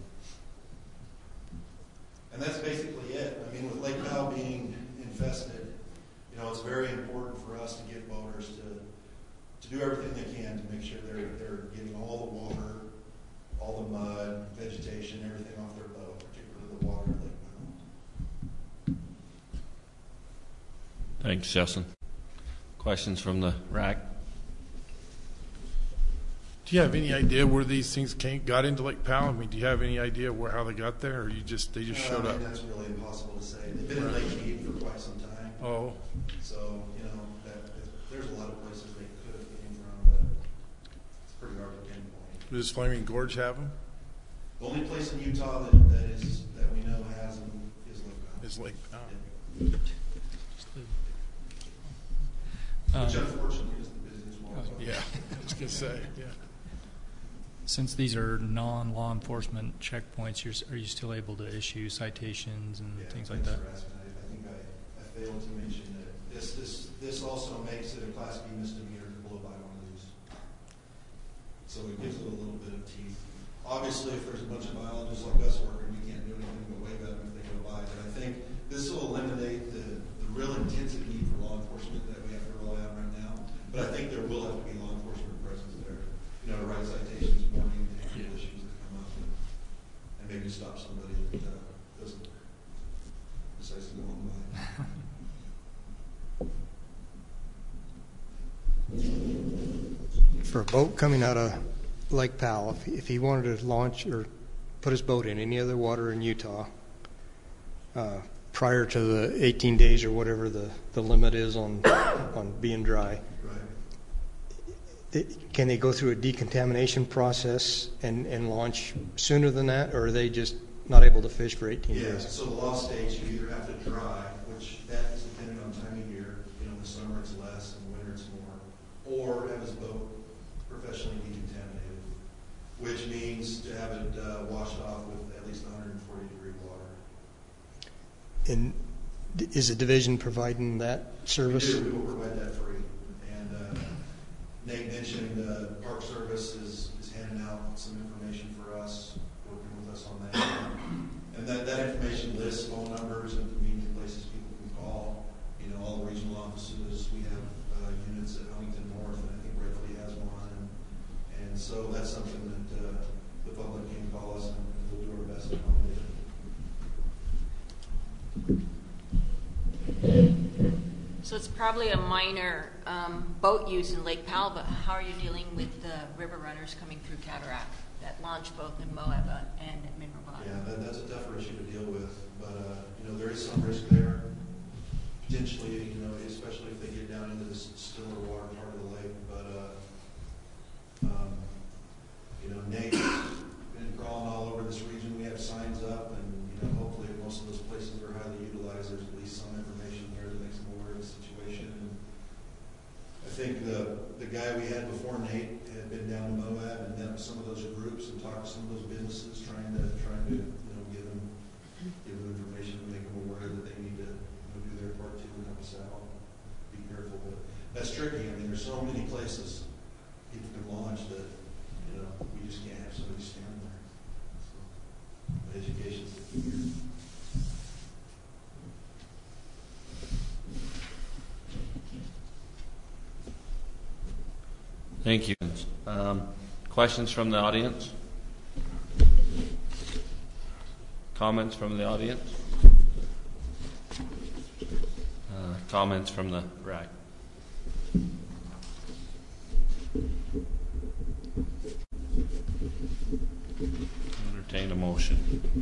And that's basically it. I mean, with Lake Powell being infested, you know, it's very important for us to get boaters to to do everything they can to make sure they're they're getting all the water, all the mud, vegetation, everything off their boat, particularly the water at Lake Powell. Thanks, Justin. Questions from the rack? Do you have any idea where these things came, got into Lake Powell? I mean, do you have any idea where how they got there, or you just they just uh, showed I mean, up? That's really impossible to say. They've been in Lake Mead for quite some time. Oh, So you know, that, there's a lot of places they could have came from, but it's pretty hard to pinpoint. does Flaming Gorge have them? The only place in Utah that, that is that we know has them is Lake Powell. Is Lake Powell? Yeah. Um, Which unfortunately is the busiest one. Yeah, I was gonna say, yeah. Since these are non-law enforcement checkpoints, you're, are you still able to issue citations and Yeah, things like thanks that? for asking. I, I think I, I failed to mention that this, this, this also makes it a Class B misdemeanor to blow by one of these. So it gives it a little bit of teeth. Obviously, if there's a bunch of biologists like us working, we can't do anything but wave at them if they go by. But I think this will eliminate the, the real intensive need for law enforcement that we have to rely on right now. But I think there will have to be law enforcement presence there, you know, to write citations, warning, technical issues that come up, and, and maybe stop somebody that uh, doesn't precisely go on by. For a boat coming out of Lake Powell, if, if he wanted to launch or put his boat in any other water in Utah uh, prior to the eighteen days or whatever the, the limit is on on being dry, Right. can they go through a decontamination process and, and launch sooner than that, or are they just not able to fish for eighteen Yeah, days? so the law states you either have to dry, which that is dependent on time of year. You know, in the summer it's less, in the winter it's more, or have his boat professionally decontaminated, which means to have it uh, washed off with at least one hundred forty degree water. And d- is the division providing that service? We do. We will provide that free. And uh, Nate mentioned uh, Park Service is, is handing out some information for us, working with us on that. And that, that information lists phone numbers and convenient places people can call. You know, all the regional offices. We have uh, units at Huntington North, and I think Redfleet has one. And, and so that's something that uh, the public can call us, and we'll do our best to accommodate it. So it's probably a minor um, boat use in Lake Powell, but how are you dealing with the river runners coming through Cataract that launch both in Moab and at Mineral Bottom? Yeah, that, that's a tougher issue to deal with, but uh, you know, there is some risk there. Potentially, you know, especially if they get down into the stiller water part of the lake. But uh, um, you know, Nate's been crawling all over this region. We have signs up, and you know, hopefully, most of those places are highly utilized. There's at least some information there that makes them aware of the situation. And I think the the guy we had before Nate had been down to Moab and met with some of those groups and talked to some of those businesses, trying to trying to you know give them give them information to make them aware that they need to you know, do their part too and help us out. Be careful, but that's tricky. I mean, there's so many places people can launch that you know we just can't have somebody stand there. So, but education's the key here. Thank you. Um, questions from the audience? Comments from the audience? Uh, comments from the R A C? Entertain a motion.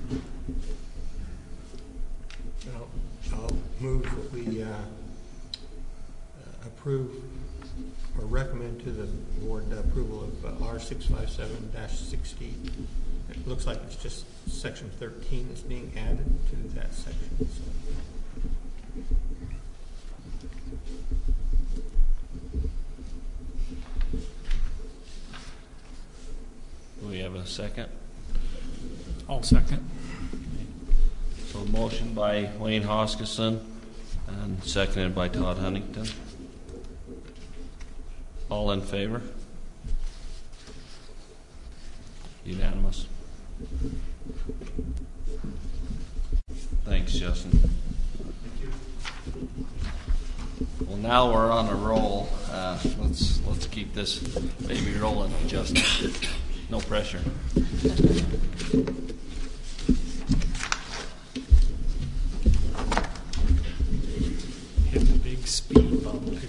I'll, I'll move that we uh, uh, approve or recommend to the board the approval of uh, R six five seven dash sixty. It looks like it's just section thirteen that's being added to that section. So. Do we have a second? I'll second. So motion by Wayne Hoskisson and seconded by Todd Huntington. All in favor? Unanimous. Thanks, Justin. Thank you. Well, now we're on a roll. Uh, let's let's keep this baby rolling, Justin. No pressure. Hit the big speed bump here.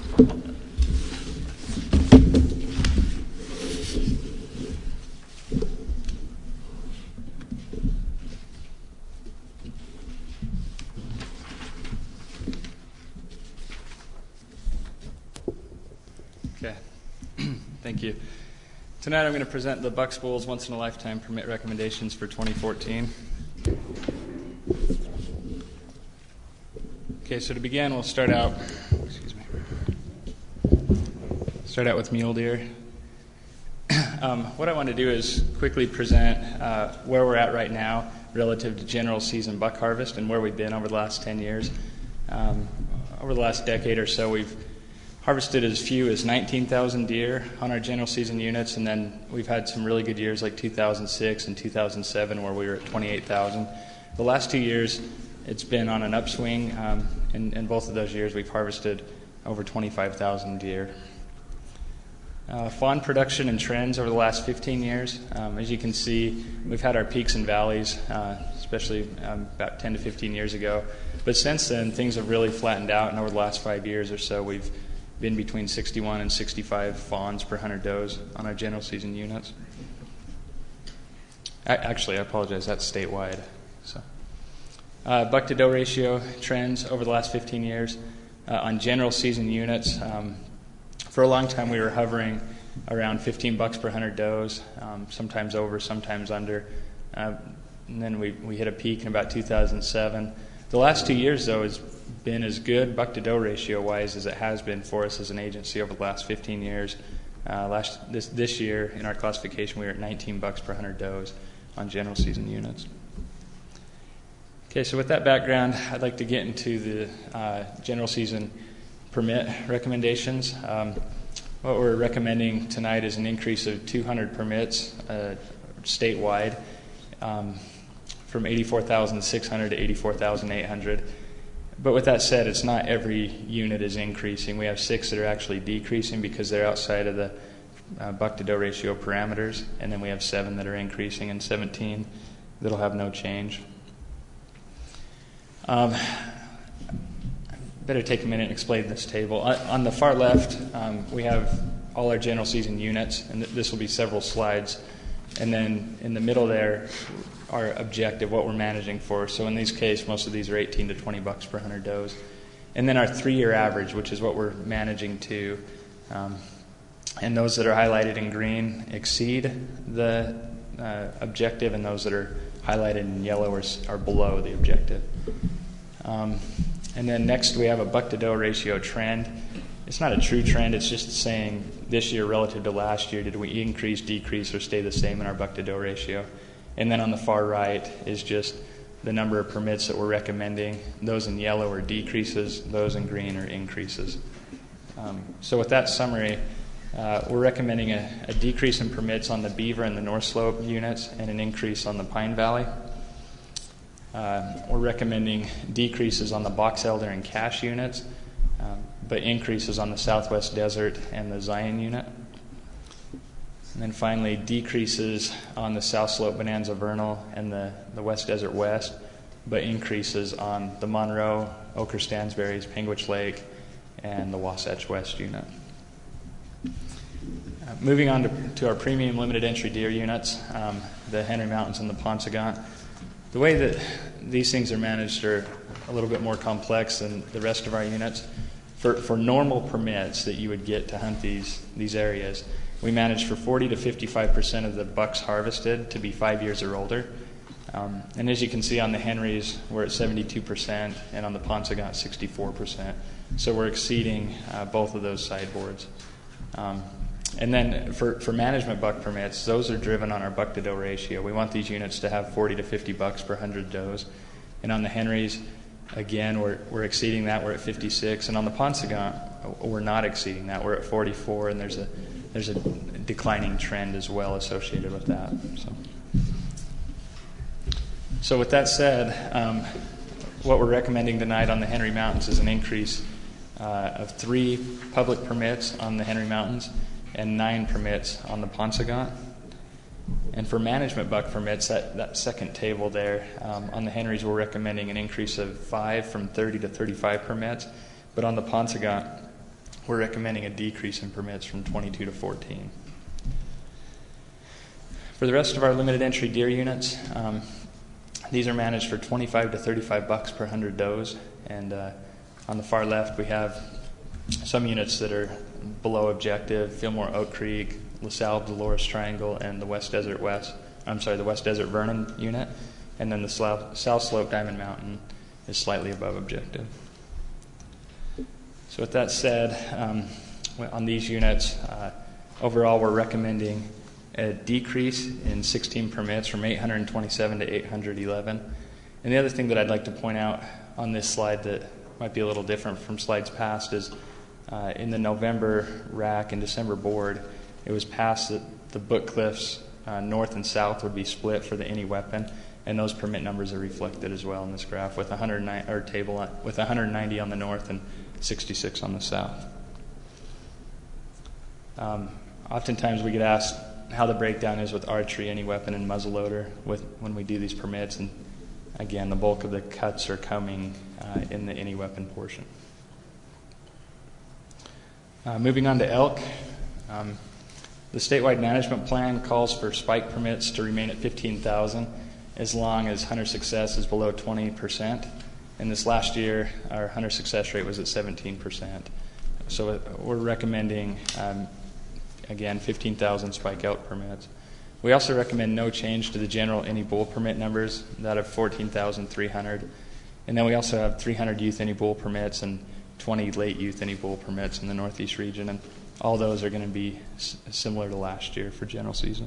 Okay. Thank you. Tonight I'm going to present the Buck Spools Once in a Lifetime Permit recommendations for twenty fourteen. Okay, so to begin, we'll start out, excuse me, start out with mule deer. Um, what I want to do is quickly present uh, where we're at right now relative to general season buck harvest and where we've been over the last ten years. Um, over the last decade or so, we've harvested as few as nineteen thousand deer on our general season units, and then we've had some really good years like two thousand six and two thousand seven where we were at twenty-eight thousand. The last two years, it's been on an upswing. Um, in, in both of those years, we've harvested over twenty-five thousand deer. Uh, fawn production and trends over the last fifteen years. Um, as you can see, we've had our peaks and valleys, uh, especially um, about ten to fifteen years ago. But since then, things have really flattened out, and over the last five years or so, we've been between sixty-one and sixty-five fawns per one hundred does on our general season units. Actually, I apologize, that's statewide. So, uh, buck to doe ratio trends over the last fifteen years. Uh, on general season units, um, for a long time we were hovering around fifteen bucks per one hundred does, um, sometimes over, sometimes under. Uh, and then we, we hit a peak in about two thousand seven. The last two years, though, has been as good buck to doe ratio wise as it has been for us as an agency over the last fifteen years. Uh, last this this year in our classification, we were at nineteen bucks per one hundred does on general season units. Okay, so with that background, I'd like to get into the uh, general season permit recommendations. Um, what we're recommending tonight is an increase of two hundred permits uh, statewide, um, from eighty-four thousand six hundred to eighty-four thousand eight hundred. But with that said, it's not every unit is increasing. We have six that are actually decreasing because they're outside of the uh, buck to doe ratio parameters, and then we have seven that are increasing and seventeen that'll have no change. Um, better take a minute and explain this table. On, on the far left, um, we have all our general season units, and th- this will be several slides. And then in the middle there, our objective, what we're managing for. So in this case, most of these are eighteen to twenty bucks per one hundred does. And then our three-year average, which is what we're managing to. Um, and those that are highlighted in green exceed the uh, objective, and those that are highlighted in yellow are, are below the objective. Um, and then next we have a buck to doe ratio trend. It's not a true trend, it's just saying this year relative to last year, did we increase, decrease, or stay the same in our buck to doe ratio? And then on the far right is just the number of permits that we're recommending. Those in yellow are decreases, those in green are increases. Um, so with that summary, uh, we're recommending a, a decrease in permits on the Beaver and the North Slope units and an increase on the Pine Valley. Uh, we're recommending decreases on the Box Elder and Cache units, um, but increases on the Southwest Desert and the Zion unit. And then finally, decreases on the South Slope Bonanza Vernal and the, the West Desert West, but increases on the Monroe, Oquirrh Stansberry's, Panguitch Lake, and the Wasatch West unit. Uh, moving on to, to our premium limited entry deer units, um, the Henry Mountains and the Paunsaugunt. The way that these things are managed are a little bit more complex than the rest of our units. For, for normal permits that you would get to hunt these, these areas, we manage for forty to fifty-five percent of the bucks harvested to be five years or older. Um, and as you can see on the Henrys, we're at seventy-two percent, and on the Paunsaugunt, sixty-four percent. So we're exceeding uh, both of those sideboards. Um, and then for, for management buck permits, those are driven on our buck to doe ratio. We want these units to have forty to fifty bucks per one hundred does. And on the Henrys, again, we're, we're exceeding that. We're at fifty-six. And on the Paunsaugunt, we're not exceeding that. We're at forty-four, and there's a There's a declining trend as well associated with that. So, so with that said, um, what we're recommending tonight on the Henry Mountains is an increase uh, of three public permits on the Henry Mountains and nine permits on the Paunsaugunt. And for management buck permits, that, that second table there, um, on the Henrys, we're recommending an increase of five from thirty to thirty-five permits. But on the Paunsaugunt, we're recommending a decrease in permits from twenty-two to fourteen. For the rest of our limited entry deer units, um, these are managed for twenty-five to thirty-five bucks per one hundred does. And uh, on the far left, we have some units that are below objective: Fillmore Oak Creek, LaSalle Dolores Triangle, and the West Desert West. I'm sorry, the West Desert Vernon unit. And then the South Slope Diamond Mountain is slightly above objective. So with that said, um, on these units, uh, overall we're recommending a decrease in sixteen permits from eight hundred twenty-seven to eight hundred eleven. And the other thing that I'd like to point out on this slide that might be a little different from slides past is uh, in the November R A C and December board, it was passed that the Book Cliffs uh, north and south would be split for the any weapon, and those permit numbers are reflected as well in this graph with one hundred nine or table on, with one hundred ninety on the north and sixty-six on the south. Um, oftentimes we get asked how the breakdown is with archery, any weapon, and muzzleloader with when we do these permits, and again, the bulk of the cuts are coming uh, in the any weapon portion. Uh, moving on to elk, um, the statewide management plan calls for spike permits to remain at fifteen thousand as long as hunter success is below twenty percent. And this last year, our hunter success rate was at seventeen percent. So we're recommending, um, again, fifteen thousand spike elk permits. We also recommend no change to the general any bull permit numbers, that of fourteen thousand three hundred. And then we also have three hundred youth any bull permits and twenty late youth any bull permits in the Northeast region. And all those are going to be s- similar to last year for general season.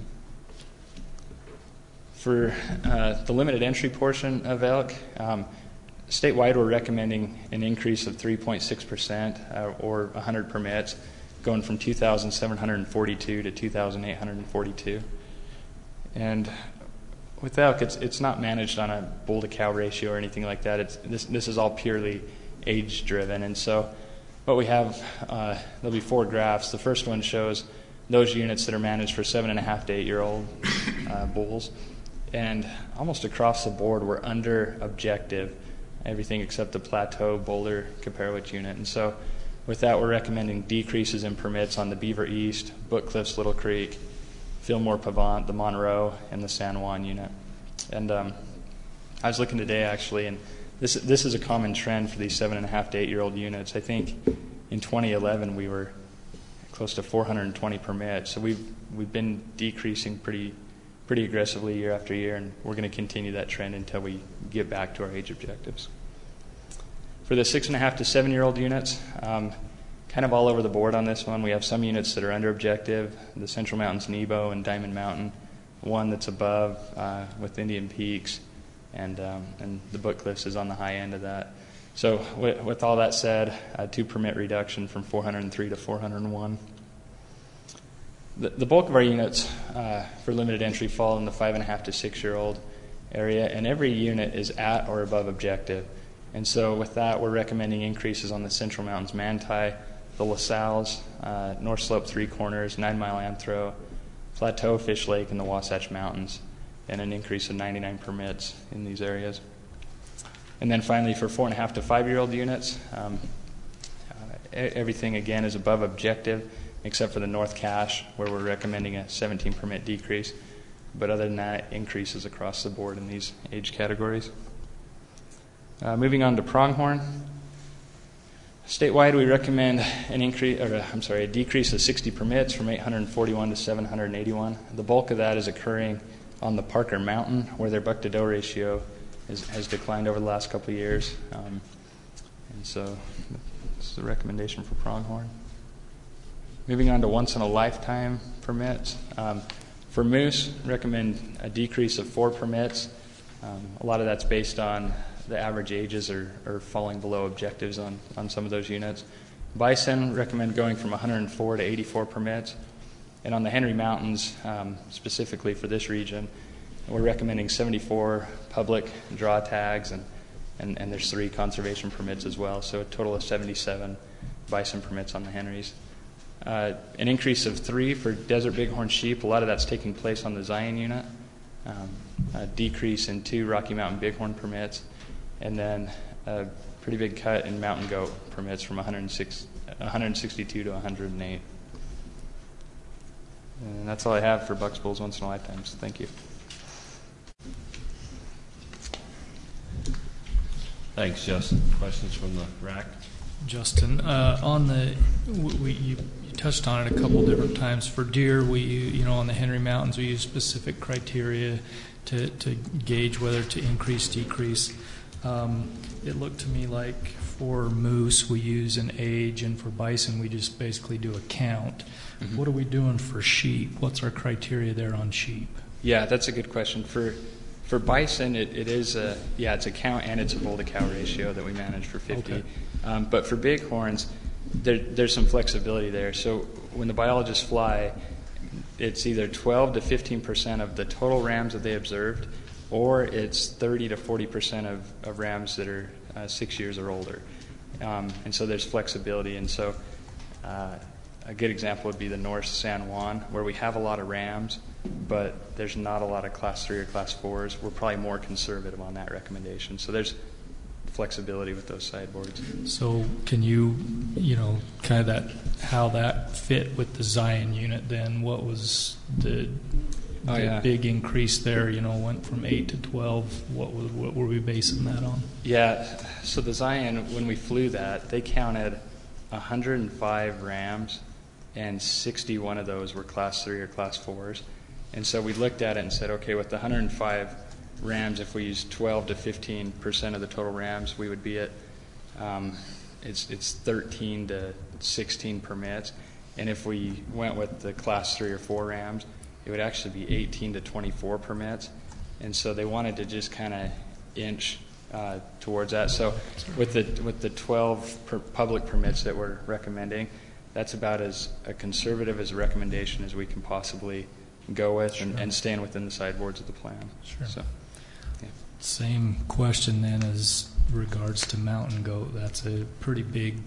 For uh, the limited entry portion of elk, um, statewide we're recommending an increase of three point six percent uh, or one hundred permits, going from two thousand seven hundred forty-two to two thousand eight hundred forty-two. And with elk, it's it's not managed on a bull to cow ratio or anything like that. It's this this is all purely age driven. And so what we have, uh, there'll be four graphs. The first one shows those units that are managed for seven and a half to eight year old uh, bulls, and almost across the board we're under objective, everything except the Plateau Boulder Caparowitz unit. And so with that, we're recommending decreases in permits on the Beaver East, Book Cliffs, Little Creek, Fillmore Pavant, the Monroe, and the San Juan unit. And um, I was looking today actually, and this this is a common trend for these seven and a half to eight year old units. I think in twenty eleven we were close to four hundred twenty permits. So we've we've been decreasing pretty pretty aggressively year after year, and we're going to continue that trend until we get back to our age objectives. For the six and a half to seven year old units, um, kind of all over the board on this one. We have some units that are under objective, the Central Mountains Nebo and Diamond Mountain, one that's above uh, with Indian Peaks, and um, and the Book Cliffs is on the high end of that. So with, with all that said, a two permit reduction from four hundred three to four hundred one. The, the bulk of our units uh, for limited entry fall in the five and a half to six year old area, and every unit is at or above objective. And so with that, we're recommending increases on the Central Mountains Manti, the LaSalle's, uh, North Slope Three Corners, Nine Mile Anthro, Plateau Fish Lake, and the Wasatch Mountains, and an increase of ninety-nine permits in these areas. And then finally, for four and a half to five year old units, um, uh, everything again is above objective, except for the North Cache, where we're recommending a seventeen permit decrease. But other than that, increases across the board in these age categories. Uh, moving on to pronghorn. Statewide, we recommend an increase, or I'm sorry, a decrease of sixty permits from eight hundred forty-one to seven hundred eighty-one. The bulk of that is occurring on the Parker Mountain, where their buck to doe ratio is, has declined over the last couple of years. Um, and so this is the recommendation for pronghorn. Moving on to once in a lifetime permits. Um, for moose, recommend a decrease of four permits. Um, a lot of that's based on the average ages are, are falling below objectives on, on some of those units. Bison, recommend going from one hundred four to eighty-four permits. And on the Henry Mountains, um, specifically for this region, we're recommending seventy-four public draw tags, and, and, and there's three conservation permits as well, so a total of seventy-seven bison permits on the Henrys. Uh, an increase of three for desert bighorn sheep. A lot of that's taking place on the Zion unit. Um, a decrease in two Rocky Mountain bighorn permits, and then a pretty big cut in mountain goat permits from one hundred six, one hundred sixty-two to one hundred eight. And that's all I have for bucks, bulls, once in a lifetime. So thank you. Thanks, Justin. Questions from the R A C? Justin, uh, on the we you, you touched on it a couple different times. For deer, we you know on the Henry Mountains we use specific criteria to to gauge whether to increase, decrease. Um, it looked to me like for moose, we use an age, and for bison, we just basically do a count. Mm-hmm. What are we doing for sheep? What's our criteria there on sheep? Yeah, that's a good question. For for bison, it, it is a yeah, it's a count and it's a bull to cow ratio that we manage for fifty. Okay. Um, but for bighorns, there, there's some flexibility there. So when the biologists fly, it's either twelve to fifteen percent of the total rams that they observed, or it's thirty to forty percent of, of rams that are uh, six years or older. Um, and so there's flexibility. And so uh, a good example would be the North San Juan, where we have a lot of rams, but there's not a lot of class three or class fours. We're probably more conservative on that recommendation. So there's flexibility with those sideboards. So can you, you know, kind of that, how that fit with the Zion unit then? What was the, Oh, the yeah. big increase there, you know, went from eight to twelve? What, was, what were we basing that on? Yeah, so the Zion, when we flew that, they counted one hundred five rams, and sixty-one of those were class three or class fours. And so we looked at it and said, okay, with the one hundred five rams, if we use twelve to fifteen percent of the total rams, we would be at, um, it's, it's thirteen to sixteen permits. And if we went with the class three or four rams, it would actually be eighteen to twenty-four permits. And so they wanted to just kind of inch uh, towards that. So with the with the twelve per public permits that we're recommending, that's about as a conservative as a recommendation as we can possibly go with, Sure. and, and staying within the sideboards of the plan. Sure. So, yeah. Same question then as regards to mountain goat. That's a pretty big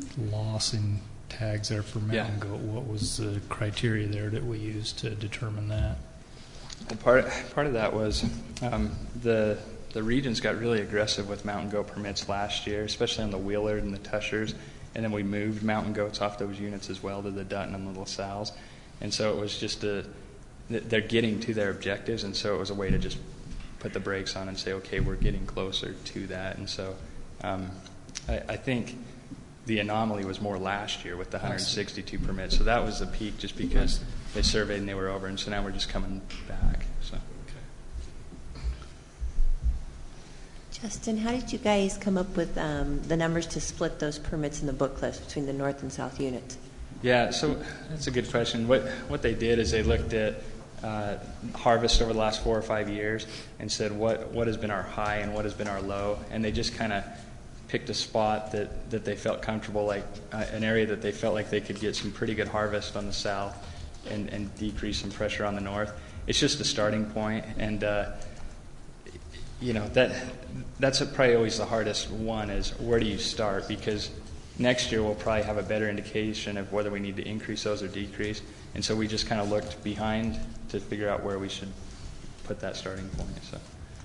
loss in tags there for mountain Yeah. goat. What was the criteria there that we used to determine that? Well, part part of that was um, the the regions got really aggressive with mountain goat permits last year, especially on the Willard and the Tushers, and then we moved mountain goats off those units as well to the Dutton and the LaSalle's, and so it was just a they're getting to their objectives, and so it was a way to just put the brakes on and say, okay, we're getting closer to that, and so um, I, I think the anomaly was more last year with the one hundred sixty-two permits, so that was the peak just because they surveyed and they were over, and so now we're just coming back. So. Justin, how did you guys come up with um, the numbers to split those permits in the book list between the north and south units? Yeah, so that's a good question. What what they did is they looked at uh, harvest over the last four or five years and said what what has been our high and what has been our low, and they just kind of picked a spot that, that they felt comfortable, like uh, an area that they felt like they could get some pretty good harvest on the south and, and decrease some pressure on the north. It's just a starting point, and uh, you know that that's probably always the hardest one is where do you start, because next year we'll probably have a better indication of whether we need to increase those or decrease, and so we just kind of looked behind to figure out where we should put that starting point. So.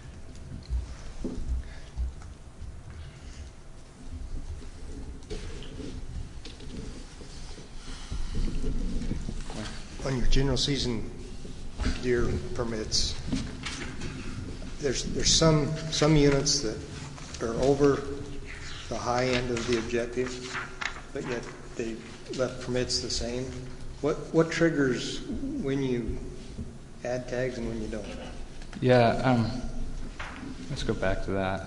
On your general season deer permits, there's there's some some units that are over the high end of the objective, but yet they left permits the same. What what triggers when you add tags and when you don't? Yeah, um, let's go back to that.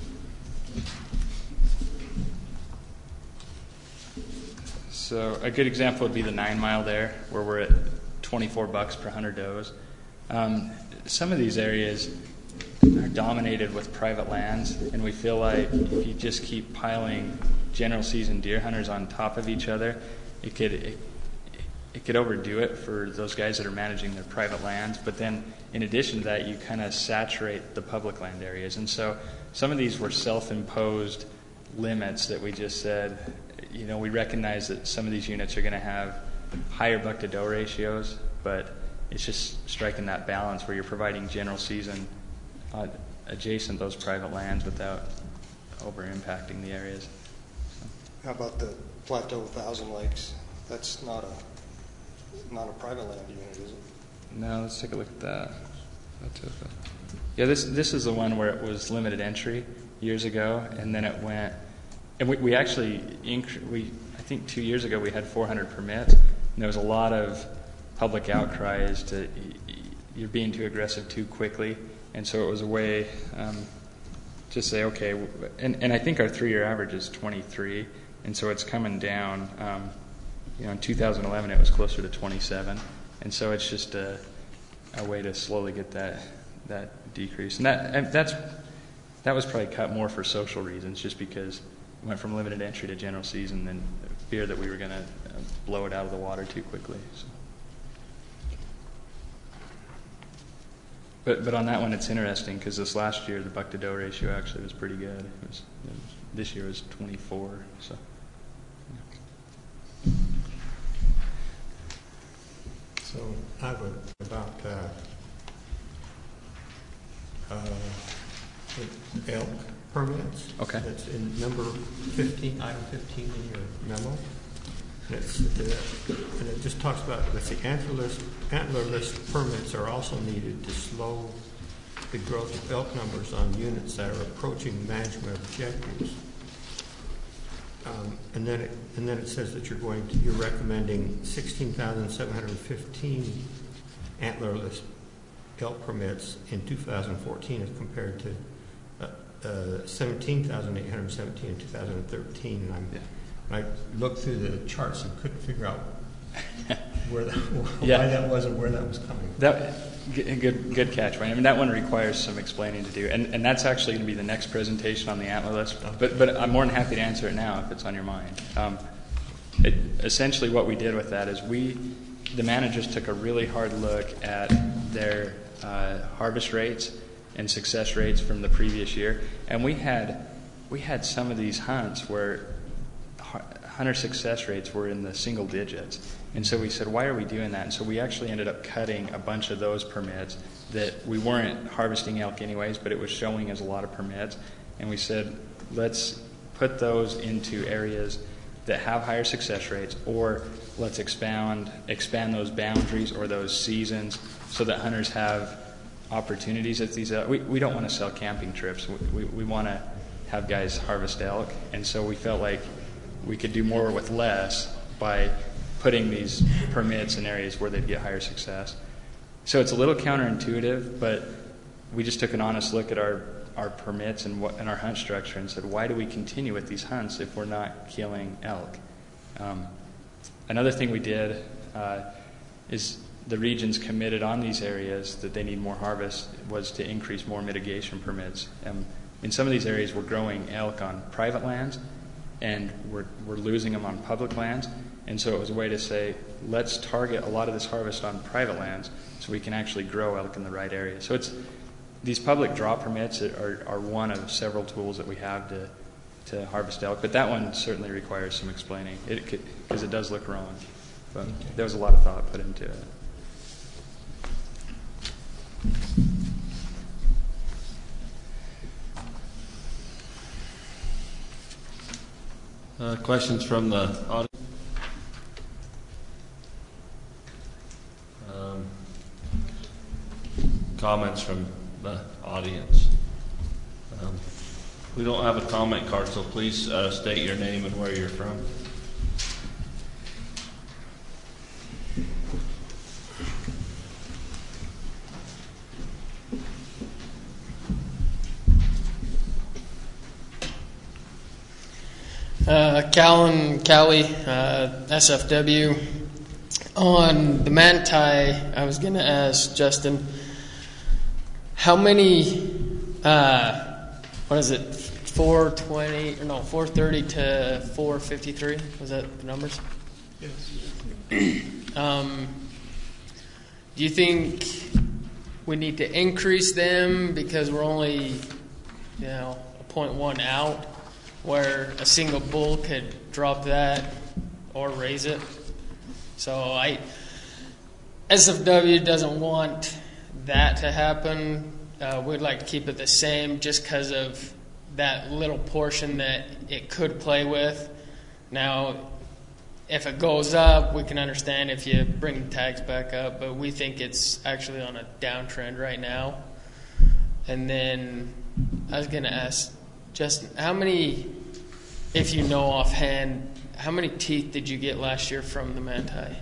So a good example would be the nine mile there, where we're at twenty-four bucks per hundred does. Um, some of these areas are dominated with private lands, and we feel like if you just keep piling general season deer hunters on top of each other, it could it, it could overdo it for those guys that are managing their private lands. But then, in addition to that, you kind of saturate the public land areas, and so some of these were self-imposed limits that we just said, you know, we recognize that some of these units are going to have higher buck to doe ratios, but it's just striking that balance where you're providing general season uh, adjacent those private lands without over impacting the areas. So. How about the Plateau Thousand Lakes? That's not a not a private land unit, is it? No, let's take a look at that. Yeah, this this is the one where it was limited entry years ago, and then it went. And we, we actually, inc- we I think two years ago we had four hundred permits, and there was a lot of public outcry as to you're being too aggressive too quickly, and so it was a way um, just say, okay, and, and I think our three-year average is twenty-three, and so it's coming down. Um, you know, in two thousand eleven it was closer to twenty-seven, and so it's just a, a way to slowly get that that decrease. And that and that's that was probably cut more for social reasons, just because we went from limited entry to general season, and fear that we were going to blow it out of the water too quickly. So. But but on that one, it's interesting because this last year the buck to doe ratio actually was pretty good. It was, it was this year was twenty-four. So. Yeah. So I have a, about uh, uh, the elk permits. Okay. It's in number fifteen, item fifteen in your memo. And, it's, uh, and it just talks about, let's see, antlerless, antlerless permits are also needed to slow the growth of elk numbers on units that are approaching management objectives. Um, and then it and then it says that you're going to, you're recommending sixteen thousand seven hundred fifteen antlerless elk permits in two thousand fourteen as compared to uh, uh, seventeen thousand eight hundred seventeen in two thousand thirteen. And I'm, yeah. I looked through the charts and couldn't figure out where that, yeah. why that was and where that was coming from. That, good, good catch, Ryan. I mean, that one requires some explaining to do, and, and that's actually going to be the next presentation on the antlerless. But but I'm more than happy to answer it now if it's on your mind. Um, it, essentially, what we did with that is we, the managers, took a really hard look at their uh, harvest rates and success rates from the previous year, and we had we had some of these hunts where hunter success rates were in the single digits. And so we said, why are we doing that? And so we actually ended up cutting a bunch of those permits that we weren't harvesting elk anyways, but it was showing as a lot of permits. And we said, let's put those into areas that have higher success rates, or let's expand expand those boundaries or those seasons so that hunters have opportunities at these. Uh, we, we don't want to sell camping trips. We, we, we want to have guys harvest elk. And so we felt like we could do more with less by putting these permits in areas where they'd get higher success. So it's a little counterintuitive, but we just took an honest look at our, our permits and, what, and our hunt structure and said, why do we continue with these hunts if we're not killing elk? Um, another thing we did uh, is the regions committed on these areas that they need more harvest was to increase more mitigation permits. Um, in some of these areas, we're growing elk on private lands, and we're, we're losing them on public lands. And so it was a way to say, let's target a lot of this harvest on private lands so we can actually grow elk in the right area. So it's these public draw permits are, are one of several tools that we have to, to harvest elk. But that one certainly requires some explaining because it, it does look wrong. But there was a lot of thought put into it. Uh, questions from the audience? Um, comments from the audience? Um, we don't have a comment card, so please uh, state your name and where you're from. Uh, Callan Cali, uh, S F W. On the Manti, I was going to ask Justin, how many, uh, what is it, four twenty, or no, four thirty to four fifty-three? Was that the numbers? Yes. um, do you think we need to increase them because we're only, you know, a point one out? Where a single bull could drop that or raise it. So I, S F W doesn't want that to happen. Uh, we'd like to keep it the same just because of that little portion that it could play with. Now, if it goes up, we can understand if you bring the tags back up, but we think it's actually on a downtrend right now. And then I was going to ask Justin, how many, if you know offhand, how many teeth did you get last year from the Manti? I,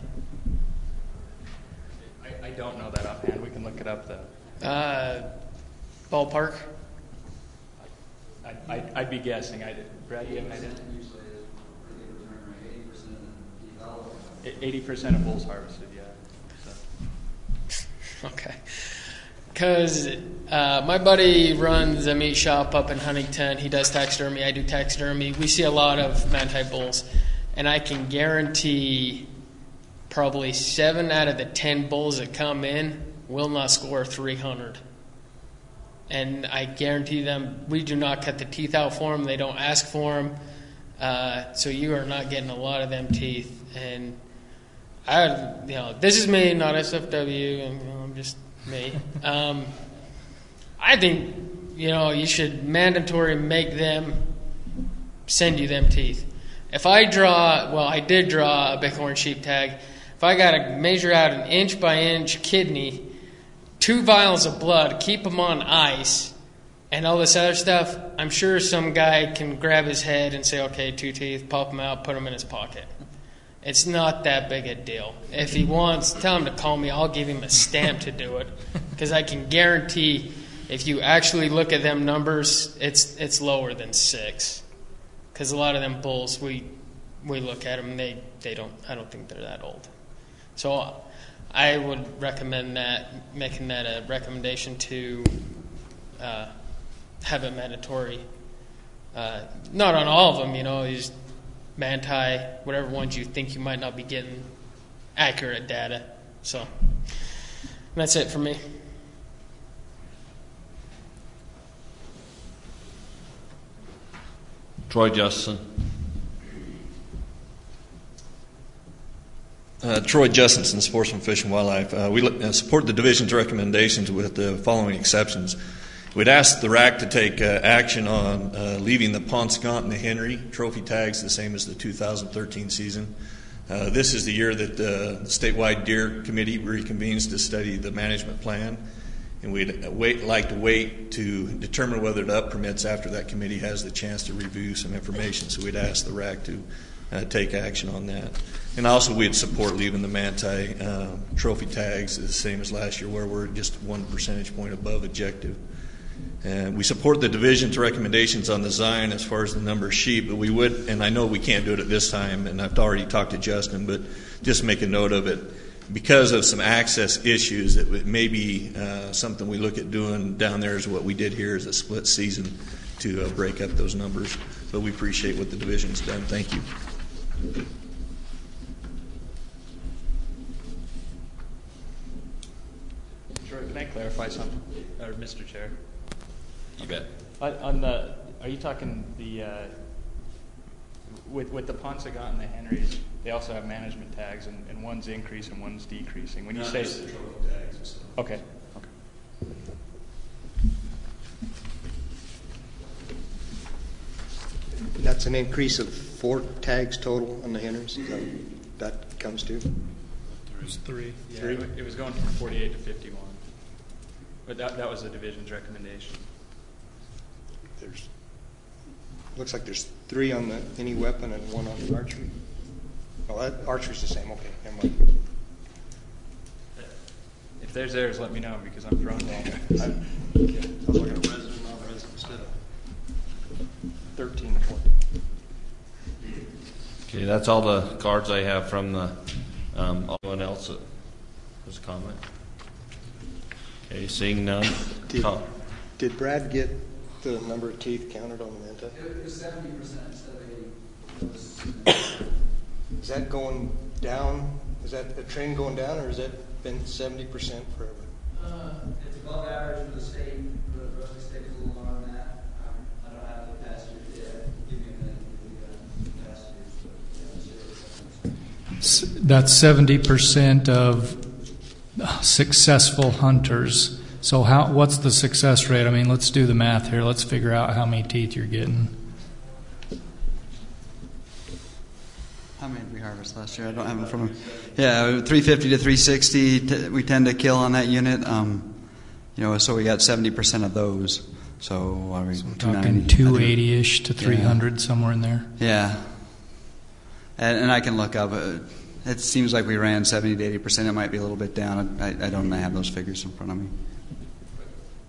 I don't know that offhand. We can look it up, though. Uh, ballpark? I, I, I'd be guessing. I, Brad, you have an idea? eighty percent of bulls harvested, yeah. So. Okay. Because uh, my buddy runs a meat shop up in Huntington. He does taxidermy. I do taxidermy. We see a lot of Manti bulls. And I can guarantee probably seven out of the ten bulls that come in will not score three hundred. And I guarantee them, we do not cut the teeth out for them. They don't ask for them. Uh, so you are not getting a lot of them teeth. And I, you know, this is me, not S F W. And, you know, I'm just me. Um, I think, you know, you should mandatory make them send you them teeth. If I draw, well, I did draw a bighorn sheep tag. If I got to measure out an inch by inch kidney, two vials of blood, keep them on ice, and all this other stuff, I'm sure some guy can grab his head and say, okay, two teeth, pop them out, put them in his pocket. It's not that big a deal. If he wants, tell him to call me. I'll give him a stamp to do it. Because I can guarantee if you actually look at them numbers, it's it's lower than six. Because a lot of them bulls, we we look at them, they, they don't, I don't think they're that old. So I would recommend that, making that a recommendation to uh, have it mandatory. Uh, not on all of them, you know, these Manti, whatever ones you think you might not be getting accurate data. So that's it for me. Troy Justin. Uh, Troy Justinson, Sportsman Fish and Wildlife. Uh, we uh, support the division's recommendations with the following exceptions. We'd ask the R A C to take uh, action on uh, leaving the Paunsaugunt and the Henry trophy tags the same as the two thousand thirteen season. Uh, this is the year that the statewide deer committee reconvenes to study the management plan, and we'd wait, like to wait to determine whether to up permits after that committee has the chance to review some information. So we'd ask the R A C to uh, take action on that. And also we'd support leaving the Manti uh, trophy tags the same as last year, where we're just one percentage point above objective. And we support the division's recommendations on the Zion as far as the number of sheep, but we would, and I know we can't do it at this time, and I've already talked to Justin, but just make a note of it. Because of some access issues, it may be uh, something we look at doing down there is what we did here is a split season to uh, break up those numbers. But we appreciate what the division's done. Thank you. Troy, can I clarify something, or Mister Chair? You bet. On, on the, are you talking the uh, with with the Paunsaugunt and the Henrys? They also have management tags, and, and one's increasing, one's decreasing. When you Not say just the trophy tags and stuff. Okay. Okay. That's an increase of four tags total on the Henrys. Is that that comes to? There's three. Yeah, Three? It, it was going from forty-eight to fifty-one, but that that was the division's recommendation. There's looks like there's three on the any weapon and one on the archery. Oh, that archery's the same. Okay, never mind. If there's theirs, let me know because I'm thrown down. I, yeah, I was looking at resident, non-resident instead of thirteen. Okay, that's all the cards I have from the, um, anyone else that has a comment? Okay, seeing none. Did, Oh. did Brad get the number of teeth counted on the Manta? It was seventy percent instead of eighty. Is that going down? Is that a trend going down, or has that been seventy percent forever? Uh, it's above average for the state. The rest of the state's a little lower than that. Um, I don't have the past year data. Give me a minute to the past years. But, yeah, That's seventy percent of successful hunters. So how? What's the success rate? I mean, let's do the math here. Let's figure out how many teeth you're getting. How many did we harvest last year? I don't have them from. Yeah, three fifty to three sixty. T- we tend to kill on that unit. Um, you know, so we got seventy percent of those. So what are we? So we're talking two eighty-ish to three hundred, yeah. Somewhere in there. Yeah. And, and I can look up. Uh, it seems like we ran seventy to eighty percent. It might be a little bit down. I, I don't have those figures in front of me. When,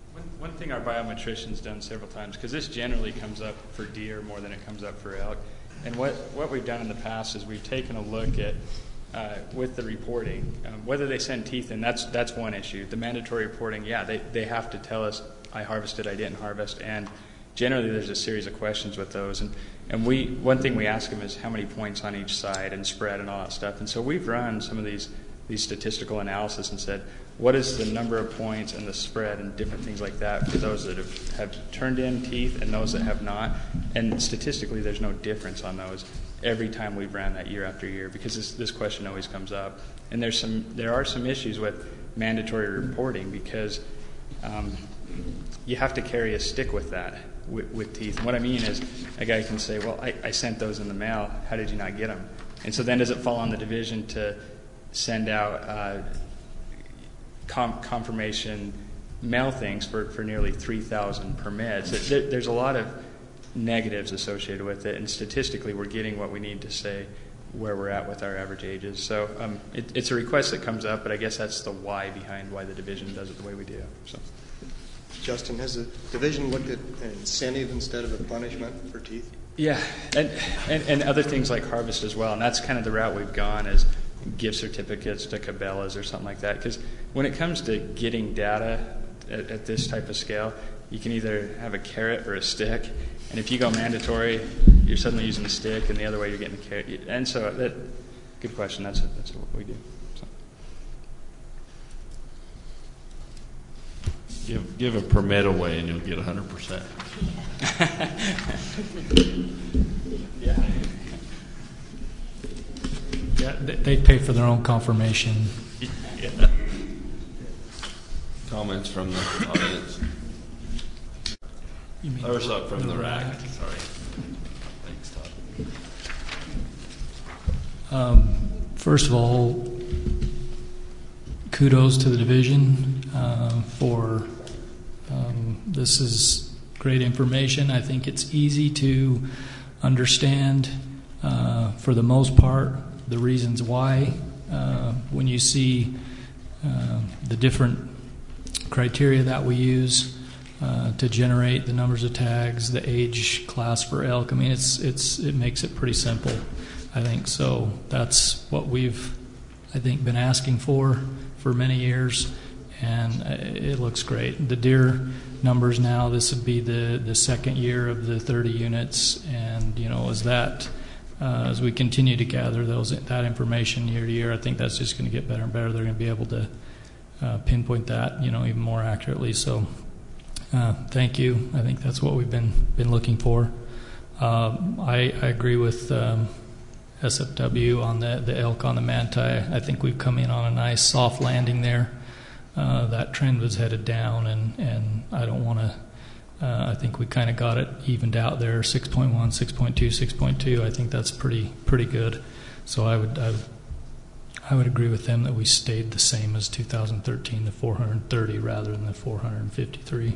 one thing our biometrician's done several times, because this generally comes up for deer more than it comes up for elk, and what, what we've done in the past is we've taken a look at, uh, with the reporting, um, whether they send teeth in, that's, that's one issue. The mandatory reporting, yeah, they, they have to tell us, I harvested, I didn't harvest, and generally there's a series of questions with those. And, and we one thing we ask them is how many points on each side and spread and all that stuff. And so we've run some of these, these statistical analysis and said, what is the number of points and the spread and different things like that for those that have, have turned in teeth and those that have not. And statistically, there's no difference on those every time we've ran that year after year, because this, this question always comes up. And there's some, there are some issues with mandatory reporting, because um, you have to carry a stick with that, with, with teeth. And what I mean is, a guy can say, well, I, I sent those in the mail. How did you not get them? And so then does it fall on the division to send out uh, com- confirmation mail things for, for nearly three thousand permits? There, there's a lot of negatives associated with it, and statistically we're getting what we need to say where we're at with our average ages. So um, it, it's a request that comes up, but I guess that's the why behind why the division does it the way we do. So. Justin, has the division looked at an incentive instead of a punishment for teeth? Yeah, and, and, and other things like harvest as well, and that's kind of the route we've gone, is gift certificates to Cabela's or something like that, because when it comes to getting data at, at this type of scale, you can either have a carrot or a stick, and if you go mandatory, you're suddenly using a stick, and the other way you're getting a carrot. And so, that, good question, that's, that's what we do. So. Give, give a permit away and you'll get one hundred percent. Yeah. Yeah, they pay for their own confirmation. Yeah. Comments from the audience? You mean or so, from the, the rack. rack. Sorry. Thanks, Todd. Um, first of all, kudos to the division uh, for um, this is great information. I think it's easy to understand uh, for the most part the reasons why uh, when you see uh, the different criteria that we use uh, to generate the numbers of tags, the age class for elk. I mean, it's it's it makes it pretty simple, I think. So that's what we've, I think, been asking for for many years, and it looks great. The deer numbers now, this would be the, the second year of the thirty units, and you know, as that uh, as we continue to gather those that information year to year, I think that's just going to get better and better. They're going to be able to uh, pinpoint that, you know, even more accurately. So, uh, thank you. I think that's what we've been been looking for. Uh, I, I agree with Um, S F W on the, the elk on the Manti. I think we've come in on a nice soft landing there. Uh, that trend was headed down, and, and I don't want to, uh, I think we kind of got it evened out there, six point one, six point two, six point two. I think that's pretty pretty good. So I would, I would I would agree with them that we stayed the same as two thousand thirteen, the four hundred thirty rather than the four hundred fifty-three.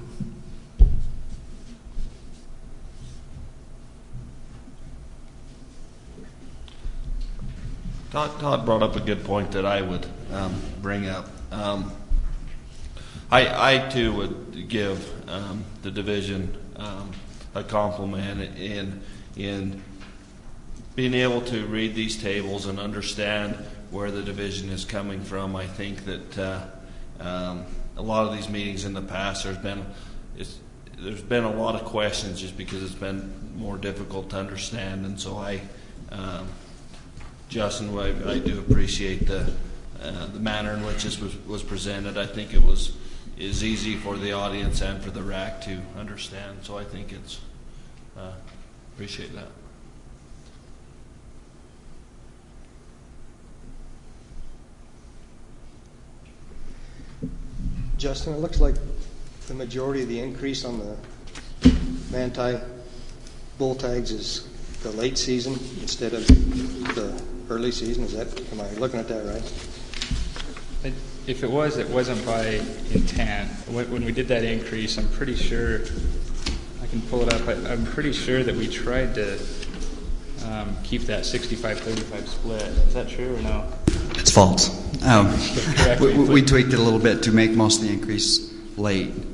Todd, Todd brought up a good point that I would um, bring up. Um, I, I too would give um, the division um, a compliment in in being able to read these tables and understand where the division is coming from. I think that uh, um, a lot of these meetings in the past, there's been it's, there's been a lot of questions just because it's been more difficult to understand, and so I. Um, Justin, I, I do appreciate the uh, the manner in which this was, was presented. I think it was is easy for the audience and for the rack to understand. So I think it's uh, appreciate that. Justin, it looks like the majority of the increase on the Manti bull tags is the late season instead of the early season. Is that, am I looking at that right? If it was, it wasn't by intent. When we did that increase, I'm pretty sure, I can pull it up, I'm pretty sure that we tried to um, keep that sixty-five thirty-five split. Is that true or no? It's false. Um, we, we tweaked it a little bit to make most of the increase late.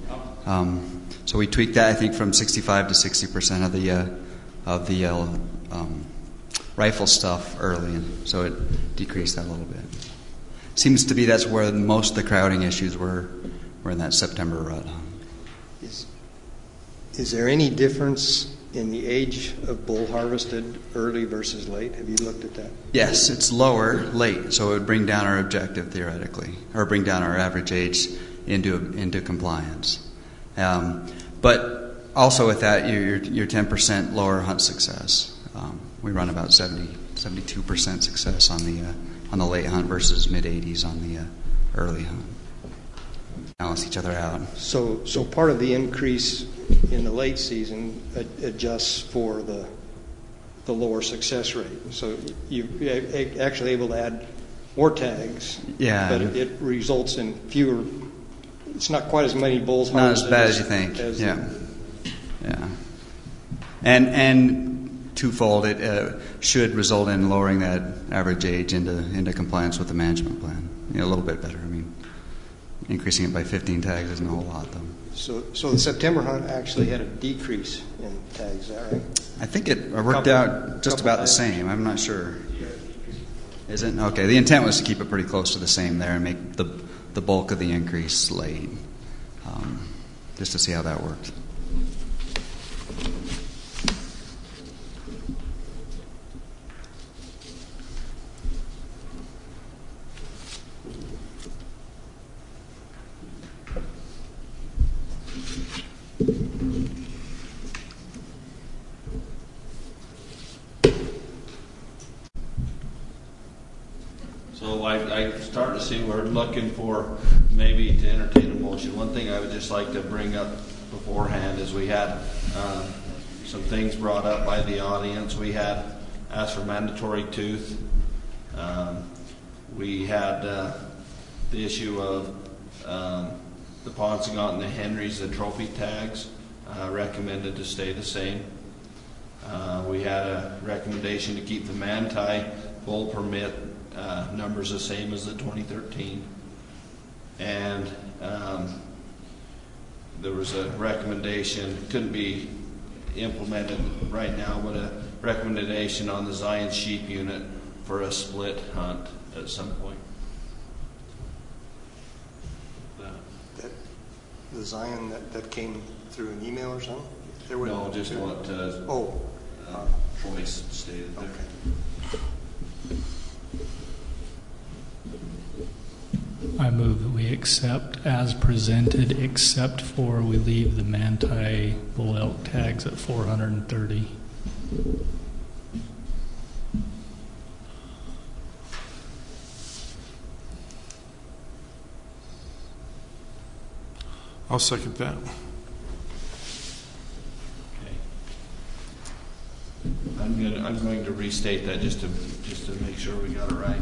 Um, so we tweaked that, I think, from sixty-five to sixty percent of the uh, of the uh, um, rifle stuff early, and so it decreased that a little bit. Seems to be that's where most of the crowding issues were, were in that September rut. Is, is there any difference in the age of bull harvested early versus late? Have you looked at that? Yes, it's lower late, so it would bring down our objective theoretically, or bring down our average age into into compliance. Um, but also with that, you're, you're ten percent lower hunt success. Um, we run about seventy, seventy-two percent success on the uh, on the late hunt versus mid eighties on the uh, early hunt. Balance each other out. So, so part of the increase in the late season ad- adjusts for the the lower success rate. So you- you're actually able to add more tags. Yeah. But it, it results in fewer. It's not quite as many bulls. Not as harvested bad as you think. as Yeah. the- Yeah. And and twofold, it uh, should result in lowering that average age into into compliance with the management plan. You know, a little bit better. I mean, increasing it by fifteen tags isn't a whole lot, though. So, so the September hunt actually had a decrease in tags. Is that right? I think it worked Couple- out just couple about the tags. same. I'm not sure. Is it? Okay. The intent was to keep it pretty close to the same there and make the the bulk of the increase late, um, just to see how that worked. So I, I starting to see we're looking for maybe to entertain a motion. One thing I would just like to bring up beforehand is we had um, some things brought up by the audience. We had asked for mandatory tooth. Um, we had uh, the issue of um, the Ponsagot and the Henrys, the trophy tags, uh, recommended to stay the same. Uh, we had a recommendation to keep the Manti bull permit uh, numbers the same as the twenty thirteen. And um, there was a recommendation, couldn't be implemented right now, but a recommendation on the Zion sheep unit for a split hunt at some point. That, the Zion that, that came through an email or something? There were No, just what uh, oh. uh, Troy stated there. Okay. I move that we accept as presented, except for we leave the Manti bull elk tags at four hundred thirty. I'll second that. Okay. I'm gonna I'm going to restate that just to just to make sure we got it right.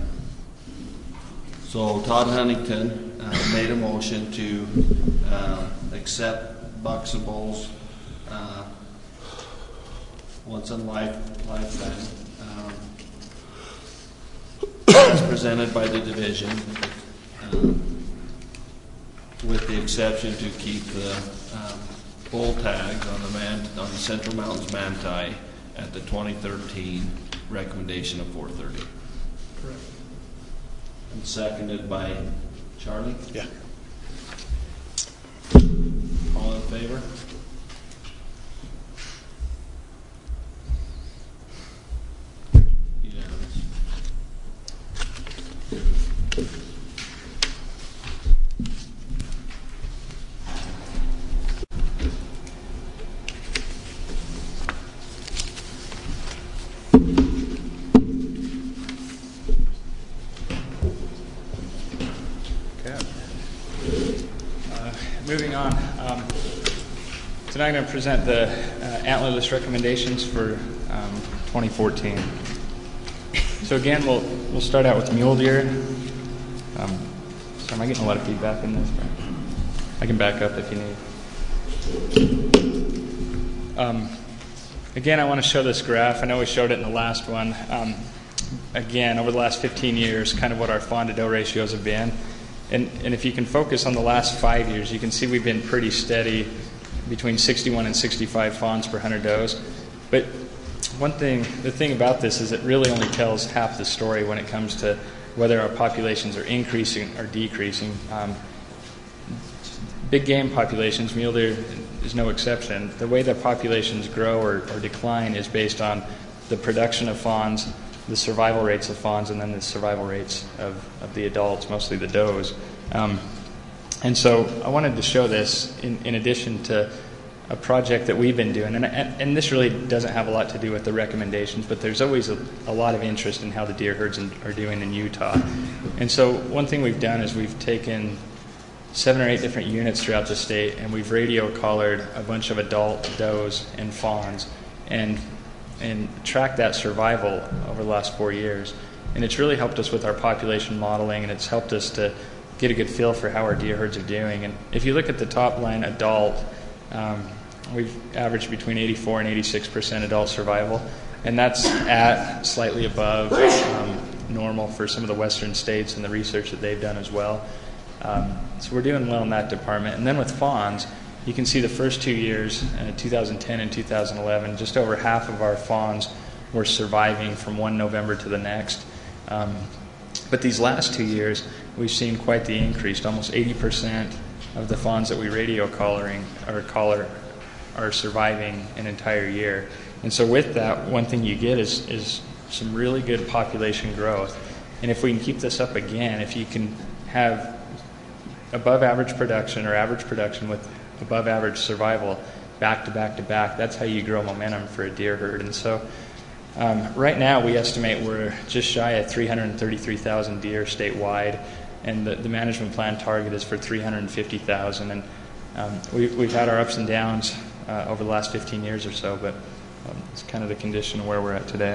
So Todd Huntington uh, made a motion to uh, accept bucks and bulls uh, once in life lifetime um, as presented by the division, um, with the exception to keep the um, bull tags on the man on the Central Mountains Manti at the twenty thirteen recommendation of four thirty. Correct. And seconded by Charlie? Yeah. All in favor? Unanimous. Moving on, um, tonight I'm going to present the uh, antlerless recommendations for um, twenty fourteen. So again, we'll we'll start out with mule deer. Um, so am I getting a lot of feedback in this? I can back up if you need. Um, again, I want to show this graph. I know we showed it in the last one. Um, again, over the last fifteen years, kind of what our fawn to doe ratios have been. And, and if you can focus on the last five years, you can see we've been pretty steady between sixty-one and sixty-five fawns per one hundred does. But one thing, the thing about this is it really only tells half the story when it comes to whether our populations are increasing or decreasing. Um, big game populations, mule deer is no exception. The way the populations grow or, or decline is based on the production of fawns, the survival rates of fawns, and then the survival rates of, of the adults, mostly the does. Um, and so I wanted to show this in, in addition to a project that we've been doing. And, and, and this really doesn't have a lot to do with the recommendations, but there's always a, a lot of interest in how the deer herds in, are doing in Utah. And so one thing we've done is we've taken seven or eight different units throughout the state, and we've radio collared a bunch of adult does and fawns and and tracked that survival over the last four years. And it's really helped us with our population modeling, and it's helped us to get a good feel for how our deer herds are doing. And if you look at the top line, adult, um, we've averaged between eighty-four and eighty-six percent adult survival, and that's at slightly above um, normal for some of the western states and the research that they've done as well. Um, so we're doing well in that department. And then with fawns, you can see the first two years, uh, two thousand ten and two thousand eleven, just over half of our fawns were surviving from one November to the next. Um, but these last two years, we've seen quite the increase. Almost eighty percent of the fawns that we radio collaring or collar are surviving an entire year. And so with that, one thing you get is, is some really good population growth. And if we can keep this up again, if you can have above average production or average production with above average survival back to back to back, that's how you grow momentum for a deer herd. And so um, right now we estimate we're just shy of three hundred thirty-three thousand deer statewide, and the, the management plan target is for three hundred fifty thousand. And um, we, we've had our ups and downs uh, over the last fifteen years or so, but um, it's kind of the condition of where we're at today.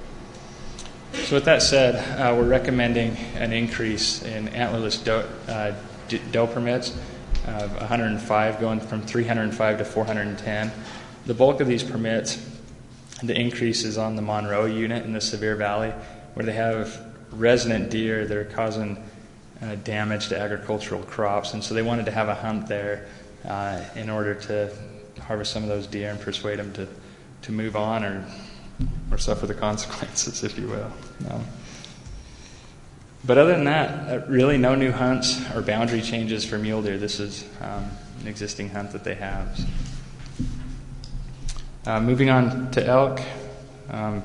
So with that said, uh, we're recommending an increase in antlerless doe, uh, doe permits of one hundred five, going from three hundred five to four hundred ten. The bulk of these permits, the increase is on the Monroe unit in the Sevier Valley, where they have resident deer that are causing uh, damage to agricultural crops, and so they wanted to have a hunt there uh, in order to harvest some of those deer and persuade them to, to move on or or suffer the consequences, if you will. Um, But other than that, uh, really no new hunts or boundary changes for mule deer. This is um, an existing hunt that they have. Uh, moving on to elk. Um,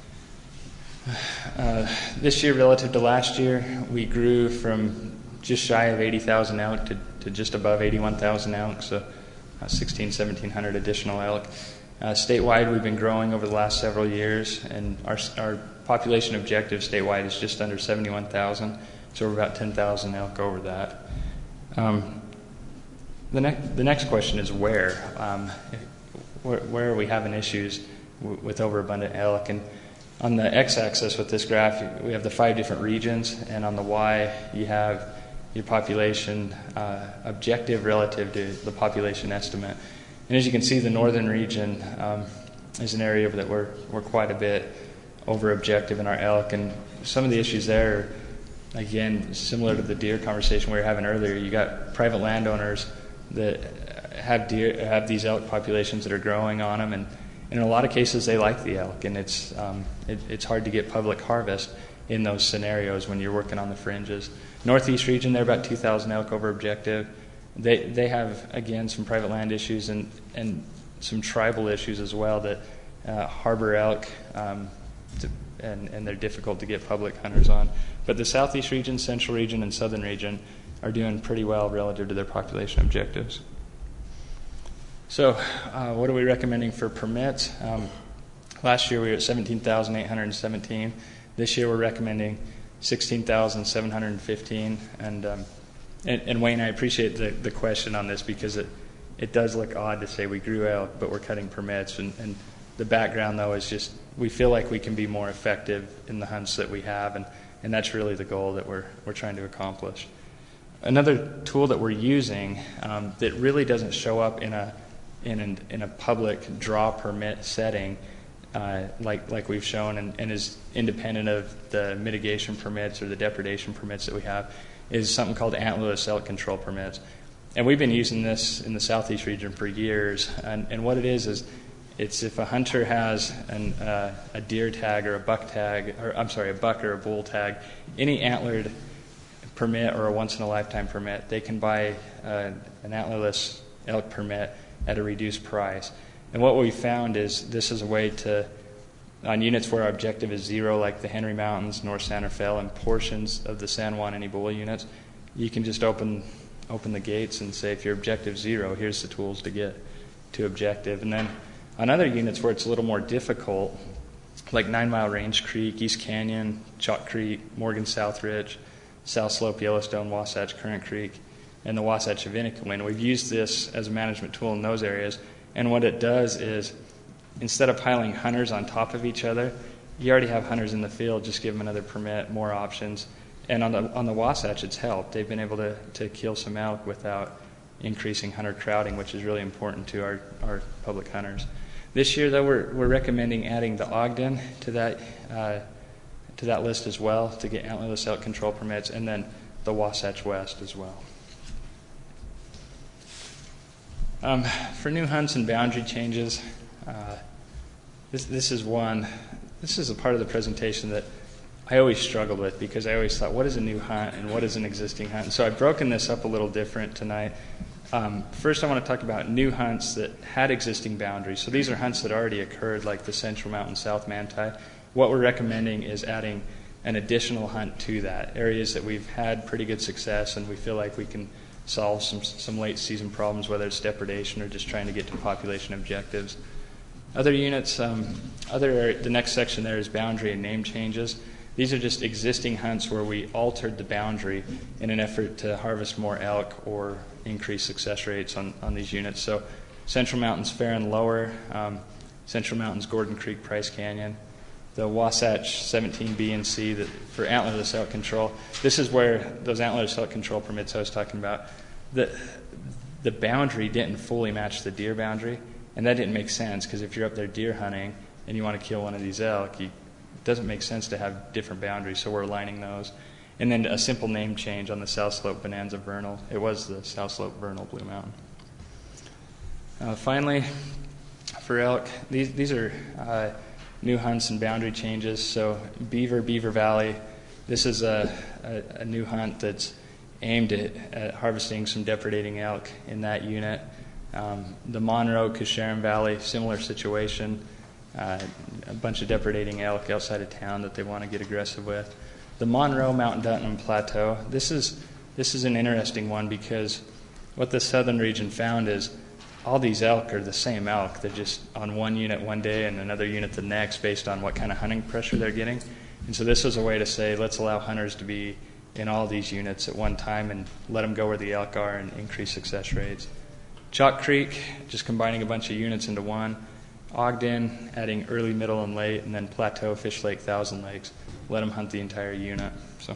uh, this year relative to last year, we grew from just shy of eighty thousand elk to, to just above eighty-one thousand elk, so uh, sixteen, seventeen hundred additional elk. Uh, statewide, we've been growing over the last several years, and our, our population objective statewide is just under seventy-one thousand, so we're about ten thousand elk over that. Um, the, ne- the next question is where? Um, where? Where are we having issues w- with overabundant elk? And on the x-axis with this graph, we have the five different regions, and on the y, you have your population uh, objective relative to the population estimate. And as you can see, the northern region um, is an area that we're, we're quite a bit over objective in our elk. And some of the issues there are, again, similar to the deer conversation we were having earlier. You got private landowners that have deer, have these elk populations that are growing on them, and, and in a lot of cases they like the elk, and it's, um, it, it's hard to get public harvest in those scenarios when you're working on the fringes. Northeast region, they're about two thousand elk over objective. They they have, again, some private land issues and, and some tribal issues as well that uh, harbor elk, um, to, and, and they're difficult to get public hunters on. But the southeast region, central region, and southern region are doing pretty well relative to their population objectives. So uh, what are we recommending for permits? Um, last year we were at seventeen thousand eight hundred seventeen. This year we're recommending sixteen thousand seven hundred fifteen. And um, And, and Wayne, I appreciate the, the question on this, because it, it does look odd to say we grew elk, but we're cutting permits. And, and the background, though, is just we feel like we can be more effective in the hunts that we have, and, and that's really the goal that we're we're trying to accomplish. Another tool that we're using um, that really doesn't show up in a in an, in a public draw permit setting, uh, like like we've shown, and, and is independent of the mitigation permits or the depredation permits that we have, is something called antlerless elk control permits. And we've been using this in the southeast region for years. And, and what it is is it's if a hunter has an, uh, a deer tag or a buck tag, or I'm sorry, a buck or a bull tag, any antlered permit or a once-in-a-lifetime permit, they can buy uh, an antlerless elk permit at a reduced price. And what we found is this is a way to, on units where our objective is zero, like the Henry Mountains, North Santa Fe, and portions of the San Juan and Ebola units, you can just open open the gates and say, if your objective zero, here's the tools to get to objective. And then on other units where it's a little more difficult, like Nine Mile Range Creek, East Canyon, Chalk Creek, Morgan South Ridge, South Slope, Yellowstone, Wasatch, Current Creek, and the Wasatch Avinicum, we've used this as a management tool in those areas. And what it does is, instead of piling hunters on top of each other, you already have hunters in the field, just give them another permit, more options. And on the on the Wasatch, it's helped. They've been able to, to kill some elk without increasing hunter crowding, which is really important to our, our public hunters. This year, though, we're we're recommending adding the Ogden to that uh, to that list as well to get antlerless elk control permits, and then the Wasatch West as well. Um, for new hunts and boundary changes, uh, this this is one. This is a part of the presentation that I always struggled with, because I always thought, what is a new hunt and what is an existing hunt? And so I've broken this up a little different tonight. Um, first, I want to talk about new hunts that had existing boundaries. So these are hunts that already occurred, like the Central Mountain South Manti. What we're recommending is adding an additional hunt to that, areas that we've had pretty good success and we feel like we can solve some some late season problems, whether it's depredation or just trying to get to population objectives. Other units, um, other the next section there is boundary and name changes. These are just existing hunts where we altered the boundary in an effort to harvest more elk or increase success rates on, on these units. So Central Mountains Fair and Lower, um, Central Mountains Gordon Creek Price Canyon, the Wasatch seventeen B and C that for antlerless elk control. This is where those antlerless elk control permits I was talking about, the, the boundary didn't fully match the deer boundary, and that didn't make sense, because if you're up there deer hunting and you want to kill one of these elk, you, it doesn't make sense to have different boundaries, so we're aligning those. And then a simple name change on the South Slope Bonanza Vernal. It was the South Slope Vernal Blue Mountain. Uh, finally, for elk, these, these are uh, new hunts and boundary changes. So Beaver, Beaver Valley, this is a, a, a new hunt that's aimed at, at harvesting some depredating elk in that unit. Um, the Monroe, Casharon Valley, similar situation. Uh, a bunch of depredating elk outside of town that they want to get aggressive with. The Monroe Mountain Dutton Plateau, this is this is an interesting one, because what the southern region found is all these elk are the same elk. They're just on one unit one day and another unit the next based on what kind of hunting pressure they're getting. And so this was a way to say, let's allow hunters to be in all these units at one time and let them go where the elk are and increase success rates. Chalk Creek, just combining a bunch of units into one. Ogden, adding early, middle, and late, and then Plateau, Fish Lake, Thousand Lakes. Let them hunt the entire unit. So,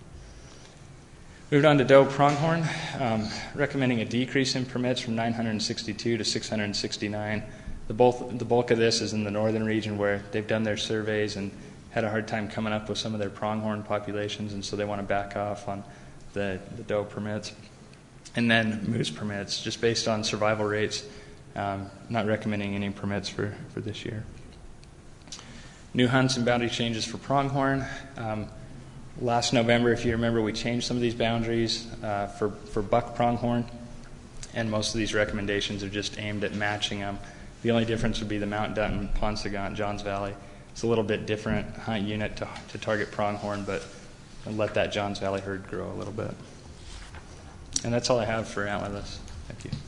moved on to doe pronghorn, um, recommending a decrease in permits from nine hundred sixty-two to six hundred sixty-nine. The bulk, the bulk of this is in the northern region, where they've done their surveys and had a hard time coming up with some of their pronghorn populations, and so they want to back off on the, the doe permits. And then moose permits, just based on survival rates. Um, not recommending any permits for, for this year. New hunts and boundary changes for pronghorn. Um, last November, if you remember, we changed some of these boundaries uh, for, for buck pronghorn, and most of these recommendations are just aimed at matching them. The only difference would be the Mount Dutton, Paunsaugunt, Johns Valley. It's a little bit different hunt unit to, to target pronghorn, but let that Johns Valley herd grow a little bit. And that's all I have for antlerless. Thank you.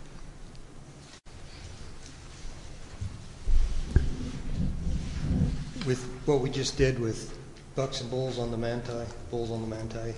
With what we just did with bucks and bulls on the Manti, bulls on the Manti,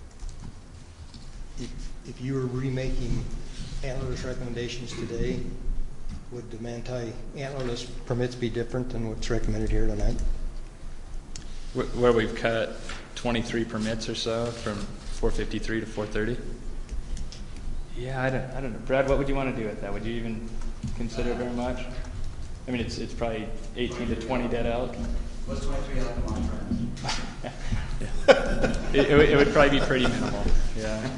if, if you were remaking antlerless recommendations today, would the Manti antlerless permits be different than what's recommended here tonight? Where we've cut twenty-three permits or so from four fifty-three to four thirty? Yeah, I don't, I don't know. Brad, what would you want to do with that? Would you even consider very much? I mean, it's it's probably eighteen to twenty dead elk. What's twenty-three like a mantra? it, it, would- it would probably be pretty minimal. Yeah.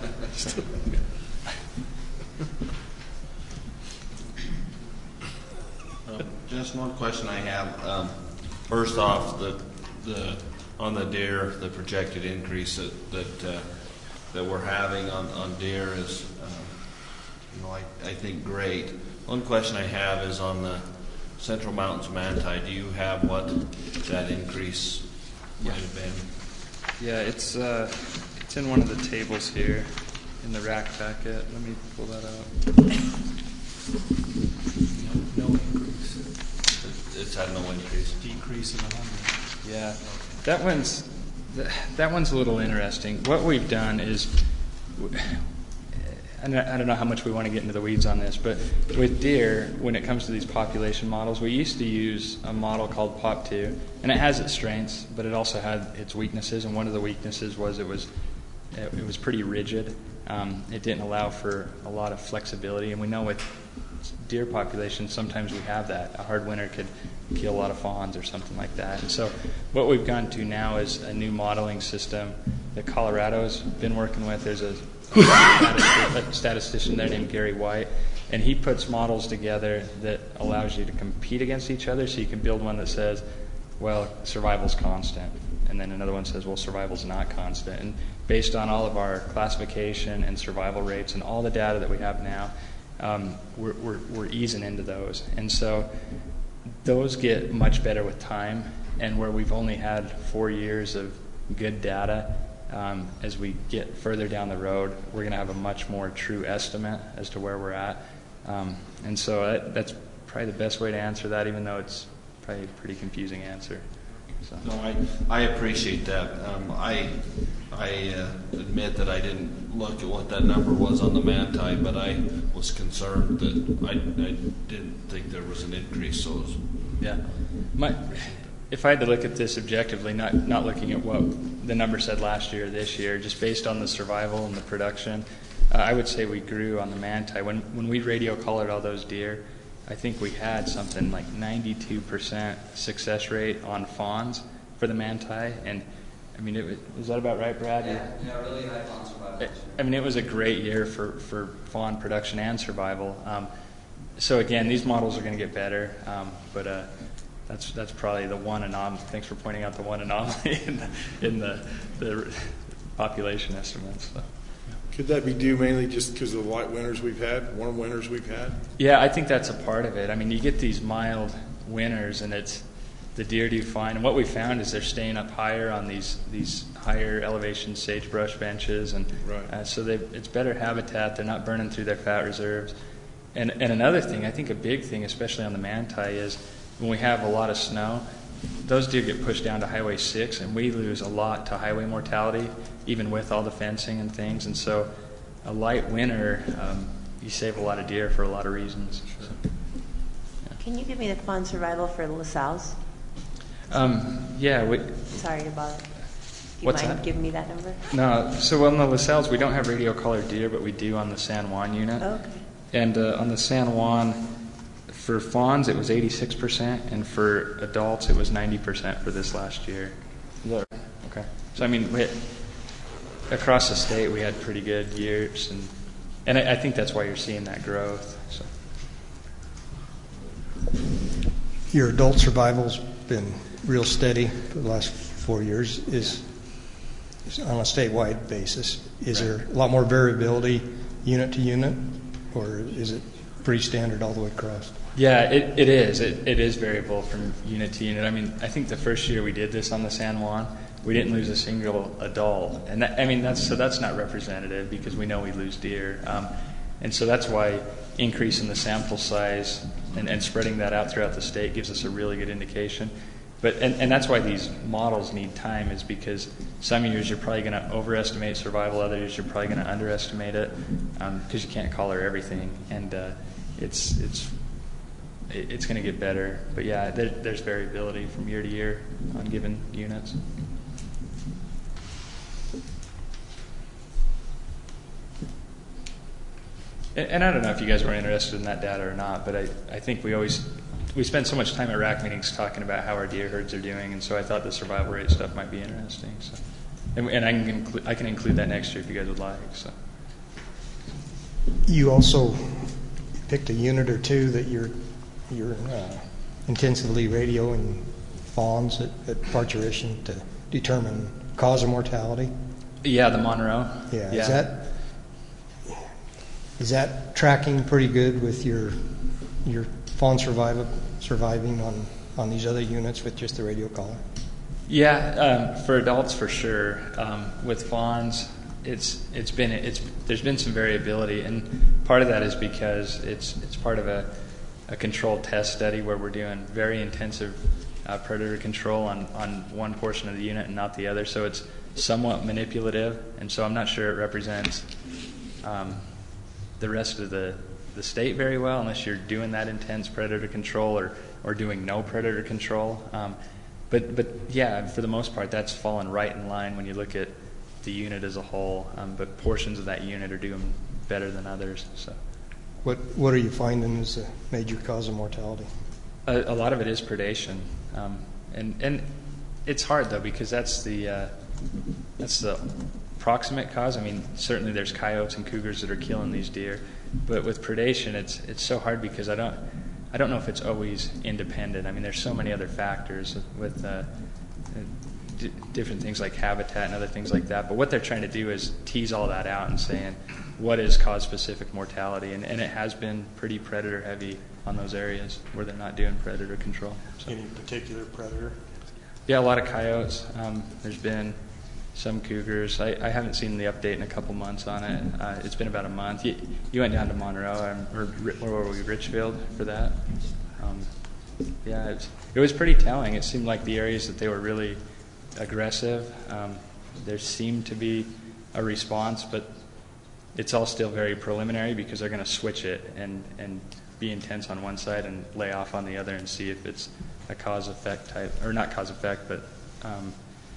Um, Just one question I have. Um, first off, the the on the deer, the projected increase that that, uh, that we're having on, on deer is, um, you know, I, I think great. One question I have is on the Central Mountains Manti. Do you have what that increase might have been? Yeah, it's uh, it's in one of the tables here in the rack packet. Let me pull that out. No, no increase. It- It's had no increase. Decrease of one hundred. Yeah, that one's that one's a little interesting. What we've done is, and I don't know how much we want to get into the weeds on this, but with deer, when it comes to these population models, we used to use a model called P O P two, and it has its strengths, but it also had its weaknesses. And one of the weaknesses was it was it, it was pretty rigid. Um, it didn't allow for a lot of flexibility, and we know with deer populations, sometimes we have that. A hard winter could kill a lot of fawns or something like that. And so what we've gone to now is a new modeling system that Colorado's been working with. There's a, a statistician there named Gary White, and he puts models together that allows you to compete against each other. So you can build one that says, well, survival's constant, and then another one says, well, survival's not constant. And based on all of our classification and survival rates and all the data that we have now, Um, we're, we're, we're easing into those. And so those get much better with time, and where we've only had four years of good data, um, as we get further down the road, we're going to have a much more true estimate as to where we're at. Um, and so that, that's probably the best way to answer that, even though it's probably a pretty confusing answer. So. No, I, I appreciate that. Um, I I uh, admit that I didn't look at what that number was on the Manti, but I was concerned that I, I didn't think there was an increase. So it was, yeah, my, if I had to look at this objectively, not not looking at what the number said last year or this year, just based on the survival and the production, uh, I would say we grew on the Manti. When when we radio collared all those deer, I think we had something like ninety-two percent success rate on fawns for the Manti, and I mean, it was, was that about right, Brad? Yeah, yeah, really high fawn survival. I mean, it was a great year for, for fawn production and survival. Um, so again, these models are going to get better, um, but uh, that's that's probably the one anomaly. Thanks for pointing out the one anomaly in the, in the, the population estimates. So. Could that be due mainly just because of the light winters we've had, warm winters we've had? Yeah, I think that's a part of it. I mean, you get these mild winters, and it's the deer do fine. And what we found is they're staying up higher on these these higher elevation sagebrush benches, and right. uh, so they it's better habitat. They're not burning through their fat reserves. And and another thing, I think a big thing, especially on the Manti, is when we have a lot of snow, those deer get pushed down to Highway six, and we lose a lot to highway mortality, even with all the fencing and things. And so a light winter, um, you save a lot of deer for a lot of reasons. So, yeah. Can you give me the fawn survival for LaSalle's? Um, yeah. We, Sorry to bother. Do you What's mind that? giving me that number? No. So on the LaSalle's, we don't have radio collared deer, but we do on the San Juan unit. Oh, okay. And uh, on the San Juan, for fawns, it was eighty-six percent, and for adults, it was ninety percent for this last year. Is that right? Okay. So, I mean, we had, across the state, we had pretty good years, and and I, I think that's why you're seeing that growth. So. Your adult survival's been real steady for the last four years. Is, is on a statewide basis. Is Right. there a lot more variability unit to unit, or is it pretty standard all the way across? Yeah, it, it is. It, it is variable from unit to unit. I mean, I think the first year we did this on the San Juan, we didn't lose a single adult, and that, I mean that's so that's not representative because we know we lose deer, um, and so that's why increasing the sample size and, and spreading that out throughout the state gives us a really good indication. But and, and that's why these models need time, is because some years you're probably going to overestimate survival, other years you're probably going to underestimate it because um, you can't collar everything, and uh, it's it's it's going to get better. But yeah, there, there's variability from year to year on given units. And, and I don't know if you guys were interested in that data or not, but I, I think we always we spend so much time at R A C meetings talking about how our deer herds are doing, and so I thought the survival rate stuff might be interesting. So. And, and I can include, I can include that next year if you guys would like. So. You also picked a unit or two that you're you're uh, intensively radioing fawns at, at parturition to determine cause of mortality. Yeah, the Monroe. Yeah. yeah. Is that is that tracking pretty good with your your fawn survival surviving on on these other units with just the radio collar? Yeah, um, for adults for sure. Um, with fawns, it's it's been it's there's been some variability, and part of that is because it's it's part of a, a controlled test study where we're doing very intensive uh, predator control on on one portion of the unit and not the other. So it's somewhat manipulative, and so I'm not sure it represents um, the rest of the the state very well unless you're doing that intense predator control or or doing no predator control. Um, But but yeah, for the most part, that's fallen right in line when you look at the unit as a whole. Um, but portions of that unit are doing better than others. So, what what are you finding is a major cause of mortality? A, a lot of it is predation, um, and and it's hard though because that's the uh, that's the proximate cause. I mean, certainly there's coyotes and cougars that are killing these deer, but with predation, it's it's so hard because I don't. I don't know if it's always independent. I mean, there's so many other factors with uh, d- different things like habitat and other things like that. But what they're trying to do is tease all that out and saying what is cause-specific mortality. And, and it has been pretty predator-heavy on those areas where they're not doing predator control. So. Any particular predator? Yeah, a lot of coyotes. Um, there's been some cougars. I, I haven't seen the update in a couple months on it. Uh, it's been about a month. You, you went down to Monroe, um, or where were we, Richfield, for that? Um, yeah, it's, it was pretty telling. It seemed like the areas that they were really aggressive, um, there seemed to be a response, but it's all still very preliminary because they're going to switch it and, and be intense on one side and lay off on the other and see if it's a cause-effect type, or not cause-effect, but um,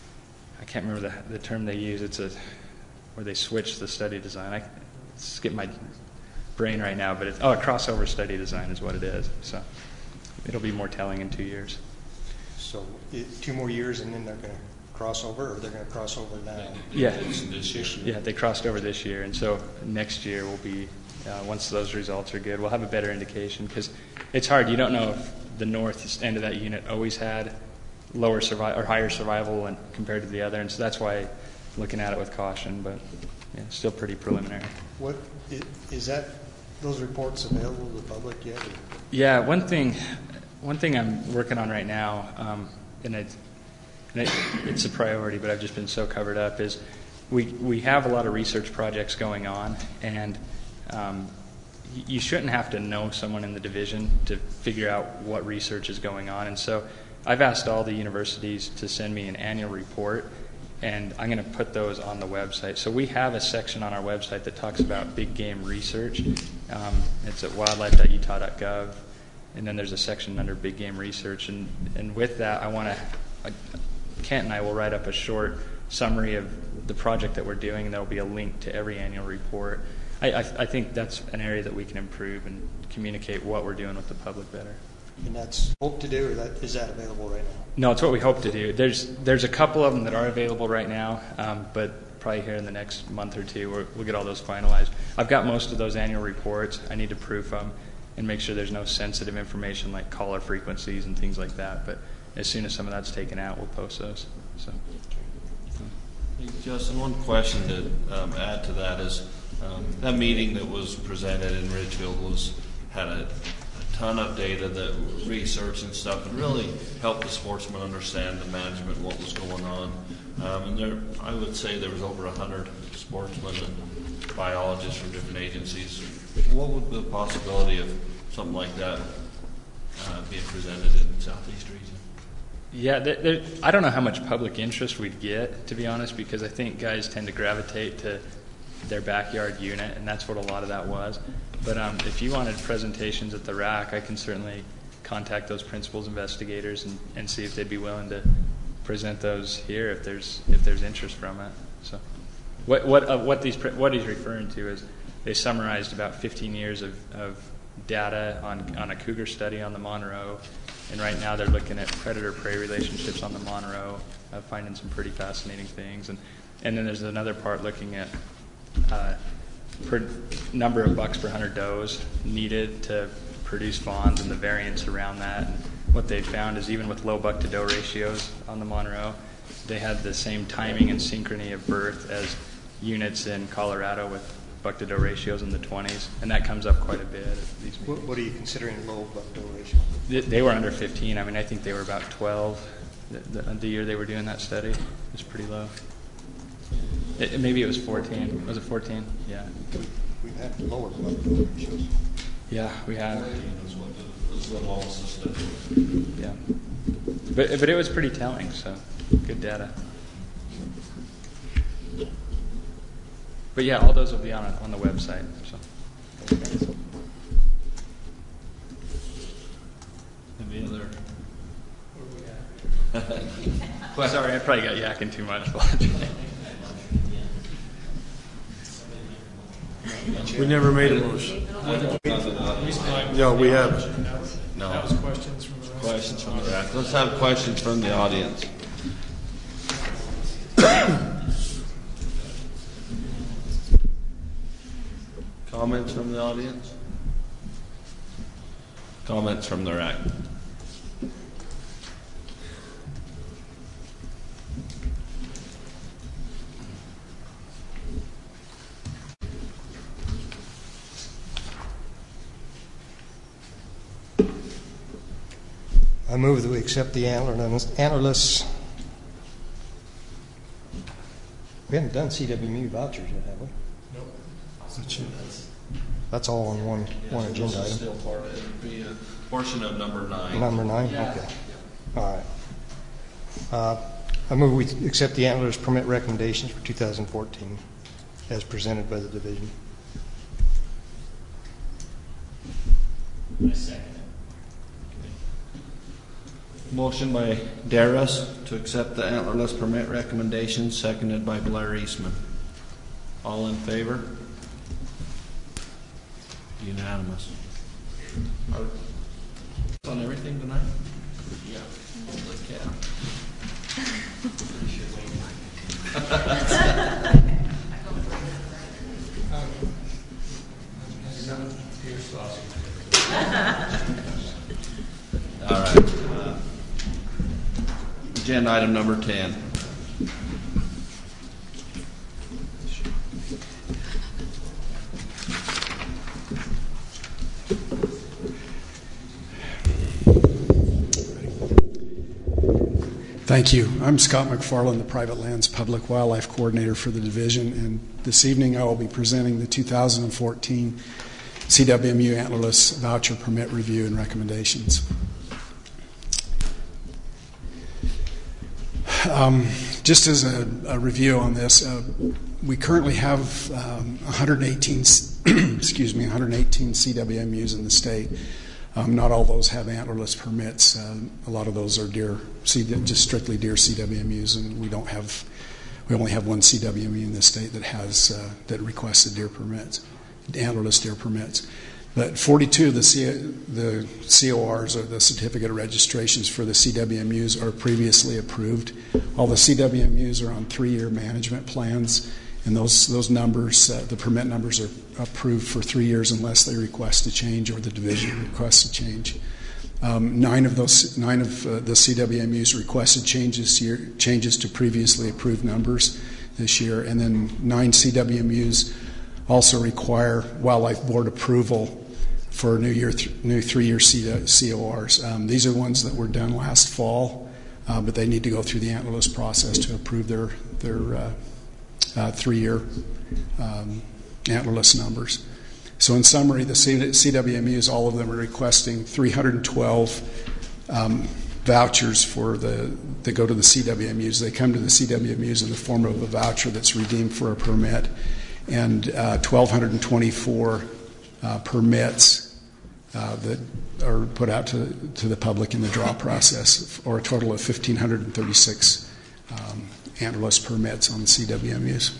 I can't remember the, the term they use. It's a where they switch the study design. I skip my brain right now, but it's, oh, a crossover study design is what it is. So it'll be more telling in two years. So it, two more years, and then they're going to cross over, or they're going to cross over now? Yeah, this year. Yeah, they crossed over this year, and so next year will be uh, once those results are good, we'll have a better indication because it's hard. You don't know if the north end of that unit always had lower survival or higher survival and compared to the other, and so that's why looking at it with caution, but yeah, still pretty preliminary. What is that? Those reports available to the public yet? Or? Yeah, one thing, one thing I'm working on right now, um, and, it, and it, it's a priority, but I've just been so covered up. Is we we have a lot of research projects going on, and um, you shouldn't have to know someone in the division to figure out what research is going on, and so I've asked all the universities to send me an annual report, and I'm going to put those on the website. So we have a section on our website that talks about big game research. Um, it's at wildlife dot utah dot gov, and then there's a section under big game research. And, and with that, I want to, Kent and I will write up a short summary of the project that we're doing, and there will be a link to every annual report. I, I, I think that's an area that we can improve and communicate what we're doing with the public better. And that's hope to do, or that is that available right now? No, it's what we hope to do. There's there's a couple of them that are available right now, um, but probably here in the next month or two we're, we'll get all those finalized. I've got most of those annual reports. I need to proof them and make sure there's no sensitive information like caller frequencies and things like that. But as soon as some of that's taken out, we'll post those. So, hey, Justin, one question to um, add to that is um, that meeting that was presented in Ridgefield was had a ton of data, that research and stuff, and really helped the sportsmen understand the management, what was going on. Um, and there, I would say there was over a hundred sportsmen and biologists from different agencies. What would be the possibility of something like that uh, being presented in the Southeast region? Yeah, there, there, I don't know how much public interest we'd get, to be honest, because I think guys tend to gravitate to their backyard unit, and that's what a lot of that was. But um, if you wanted presentations at the R A C, I can certainly contact those principals investigators and, and see if they'd be willing to present those here if there's if there's interest from it. So, what what uh, what these what he's referring to is they summarized about fifteen years of, of data on on a cougar study on the Monroe, and right now they're looking at predator-prey relationships on the Monroe, uh, finding some pretty fascinating things. And And then there's another part looking at uh, per number of bucks per hundred does needed to produce fawns and the variance around that. And what they found is even with low buck to doe ratios on the Monroe, they had the same timing and synchrony of birth as units in Colorado with buck to doe ratios in the twenties, and that comes up quite a bit at these meetings. What, what are you considering low buck doe ratio? They, they were under fifteen. I mean, I think they were about twelve the, the, the year they were doing that study. It was pretty low. It, maybe it was fourteen. Was it fourteen? Yeah. We've had lower buck doe ratios. Yeah, we have. Yeah. But, but it was pretty telling, so good data. But yeah, all those will be on on the website. So. Any other? Sorry, I probably got yakking too much. We never made a motion. No, we have. No. That was questions from the rest. Questions from the rest. Let's have questions from the audience. Comments from the audience? Comments from the rack? I move that we accept the antlerless. antlerless we haven't done C W M U vouchers yet, have we? Nope. That's all on one Yeah, one so agenda this is item. still part of it. It'd be a portion of number nine. Number nine? Yeah. Okay. All right. Uh, I move we accept the antlerless permit recommendations for two thousand fourteen as presented by the division. I second it. Motion by Darris to accept the antlerless permit recommendations, seconded by Blair Eastman. All in favor? Unanimous. Are on everything tonight? Yeah. Holy cow. All right. Uh, agenda item number ten. Thank you. I'm Scott McFarland, the Private Lands Public Wildlife Coordinator for the division, and this evening I will be presenting the two thousand fourteen C W M U Antlerless Voucher Permit Review and Recommendations. Um, just as a, a review on this, uh, we currently have um, one hundred eighteen, excuse me, one hundred eighteen C W M Us in the state. Um, not all those have antlerless permits. Uh, a lot of those are deer, just strictly deer C W M Us, and we don't have. We only have one C W M U in the state that has uh, that requested deer permits, antlerless deer permits. But forty-two of the, C, the C O Rs, or the certificate of registrations for the C W M Us, are previously approved. All the C W M Us are on three-year management plans, and those those numbers, uh, the permit numbers, are approved for three years unless they request a change or the division requests a change. Um, nine of those, nine of uh, the C W M Us requested changes year, changes to previously approved numbers this year, and then nine C W M Us also require Wildlife Board approval for new year, th- new three-year C O Rs. Um, these are ones that were done last fall, uh, but they need to go through the antlerless process to approve their their uh, uh, three-year um, antlerless numbers. So in summary, the C W M Us, all of them are requesting three hundred twelve um, vouchers for the that go to the C W M Us. They come to the C W M Us in the form of a voucher that's redeemed for a permit, and uh, one thousand two hundred twenty-four uh, permits uh, that are put out to, to the public in the draw process, or a total of one thousand five hundred thirty-six um, antlerless permits on the C W M Us.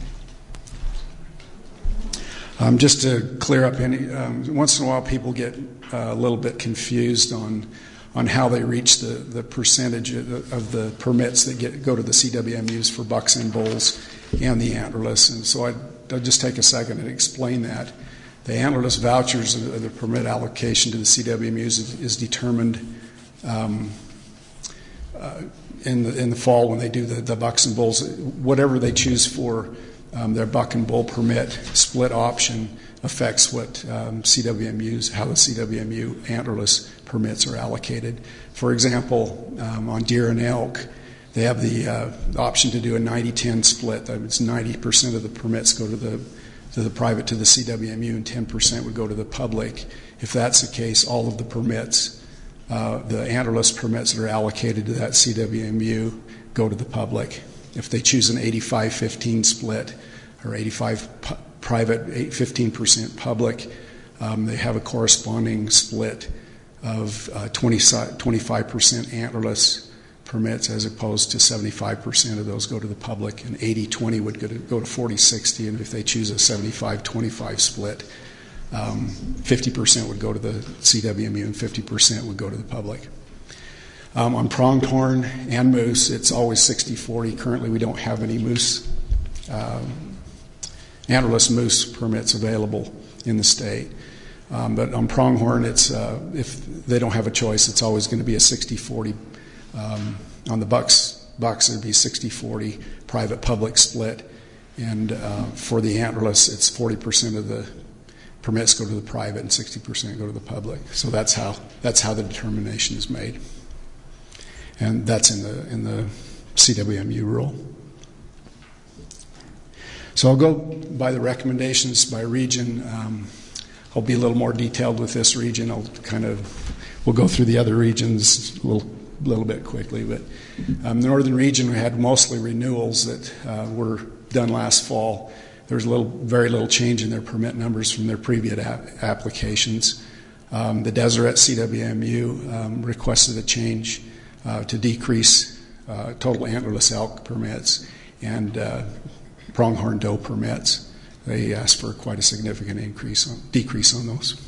Um, just to clear up any, um, once in a while people get uh, a little bit confused on on how they reach the, the percentage of the, of the permits that get go to the C W M Us for bucks and bulls. and the antlerless. And so I'd, I'd just take a second and explain that. The antlerless vouchers, uh, the permit allocation to the C W M Us is, is determined um, uh, in the in the fall when they do the, the bucks and bulls. Whatever they choose for um, their buck and bull permit split option affects what um, C W M Us, how the C W M U antlerless permits are allocated. For example, um, on deer and elk, they have the uh, option to do a ninety ten split. That means ninety percent of the permits go to the to the private, to the C W M U, and ten percent would go to the public. If that's the case, all of the permits, uh, the antlerless permits that are allocated to that C W M U go to the public. If they choose an eighty-five fifteen split, or eighty-five pu- private, fifteen percent public, um, they have a corresponding split of uh, twenty, twenty-five percent antlerless permits, as opposed to seventy-five percent of those go to the public, and eighty twenty would go to, go to forty sixty, and if they choose a seventy-five twenty-five split, um, fifty percent would go to the C W M U and fifty percent would go to the public. Um, on pronghorn and moose, it's always sixty forty. Currently, we don't have any moose, um, antlerless moose permits available in the state. Um, but on pronghorn, it's uh, if they don't have a choice, it's always going to be a sixty forty. Um, on the bucks, bucks, it'd be sixty forty private public split, and uh, for the antlerless, it's forty percent of the permits go to the private and sixty percent go to the public. So that's how that's how the determination is made, and that's in the in the C W M U rule. So I'll go by the recommendations by region. Um, I'll be a little more detailed with this region. I'll kind of we'll go through the other regions a little. A little bit quickly, but um, the northern region, we had mostly renewals that uh, were done last fall. There was a little, very little change in their permit numbers from their previous a- applications. Um, the Deseret C W M U um, requested a change uh, to decrease uh, total antlerless elk permits and uh, pronghorn doe permits. They asked for quite a significant increase on, decrease on those.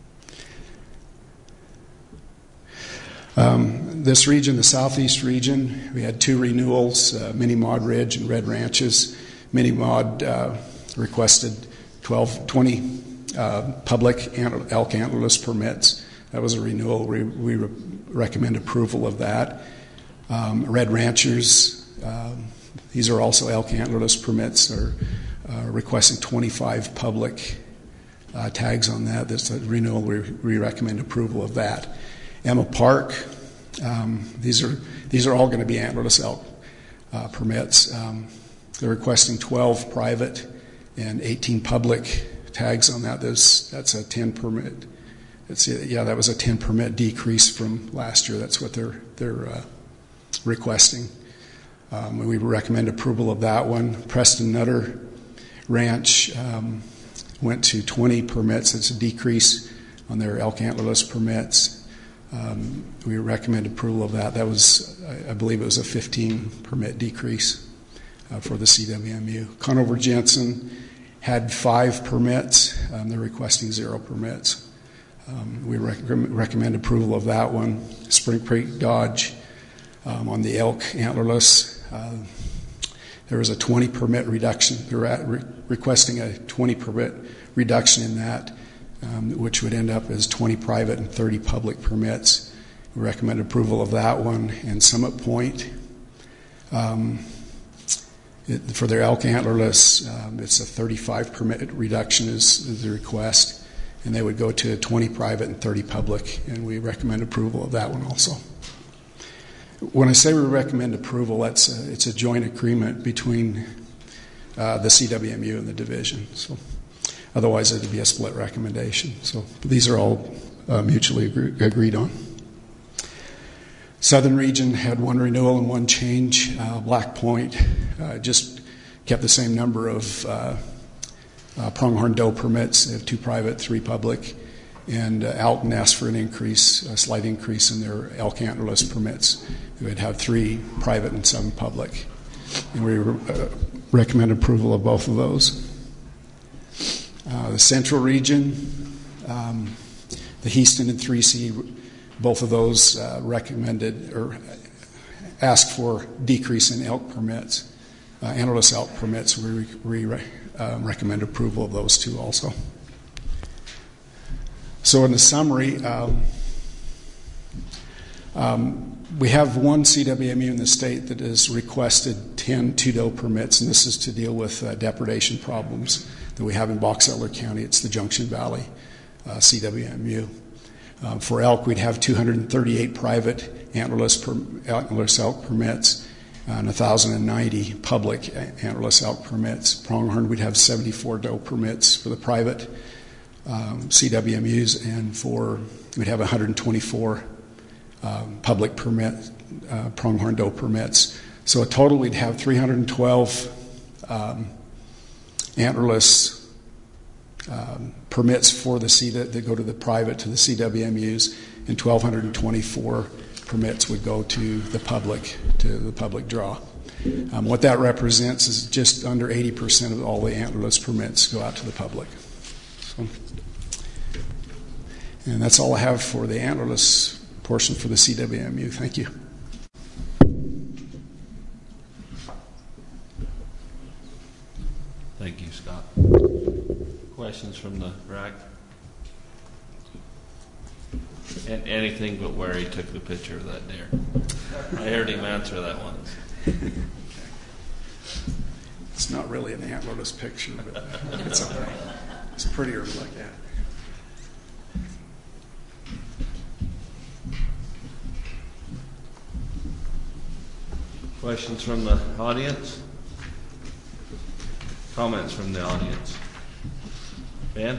Um, this region, the southeast region, we had two renewals, uh, Mini Maud Ridge and Red Ranches. Mini Maud uh, requested twelve, twenty uh, public ant- elk antlerless permits. That was a renewal. We, we re- recommend approval of that. Um, Red Ranchers, um, these are also elk antlerless permits, are uh, requesting twenty-five public uh, tags on that. That's a renewal. We, we recommend approval of that. Emma Park, um, these are these are all going to be antlerless elk uh, permits. Um, they're requesting twelve private and eighteen public tags on that. There's, that's a ten permit. It's, yeah, that was a ten permit decrease from last year. That's what they're they're uh, requesting. Um, we recommend approval of that one. Preston Nutter Ranch um, went to twenty permits. It's a decrease on their elk antlerless permits. Um, we recommend approval of that. That was, I, I believe it was a fifteen permit decrease uh, for the C W M U. Conover Jensen had five permits. Um, they're requesting zero permits. Um, we rec- recommend approval of that one. Spring Creek Dodge um, on the elk antlerless. Uh, there was a twenty permit reduction. They're at re- requesting a twenty permit reduction in that. Um, which would end up as twenty private and thirty public permits. We recommend approval of that one. And Summit Point, um, it, for their elk antlerless, um, it's a thirty-five permit reduction is, is the request, and they would go to twenty private and thirty public, and we recommend approval of that one also. When I say we recommend approval, that's a, it's a joint agreement between uh, the C W M U and the division. So. Otherwise, it would be a split recommendation. So these are all uh, mutually agree- agreed on. Southern region had one renewal and one change. Uh, Black Point uh, just kept the same number of uh, uh, pronghorn doe permits. They have two private, three public. And uh, Alton asked for an increase, a slight increase in their elk antlerless permits. They would have three private and seven public. And we uh, recommend approval of both of those. Uh, the central region, um, the Houston and three C, both of those uh, recommended or asked for decrease in elk permits. uh, antlerless elk permits. We, we re, uh, recommend approval of those two also. So in the summary, um, um, we have one C W M U in the state that has requested ten two-doe permits, and this is to deal with uh, depredation problems that we have in Box Elder County. It's the Junction Valley uh, C W M U. Um, for elk, we'd have two hundred thirty-eight private antlerless, per, antlerless elk permits and one thousand ninety public antlerless elk permits. Pronghorn, we'd have seventy-four doe permits for the private um, C W M Us, and for we'd have one hundred twenty-four um, public permit uh, pronghorn doe permits. So a total, we'd have three hundred twelve um, antlerless um, permits for the C that, that go to the private to the C W M Us, and one thousand two hundred twenty-four permits would go to the public to the public draw. Um, what that represents is just under eighty percent of all the antlerless permits go out to the public. So, and that's all I have for the antlerless portion for the C W M U. Thank you. Thank you, Scott. Questions from the R A C? And anything but where he took the picture of that deer. I heard him answer that once. It's not really an antlerless picture, but it's all right. It's prettier to look at. Questions from the audience? Comments from the audience? Ben?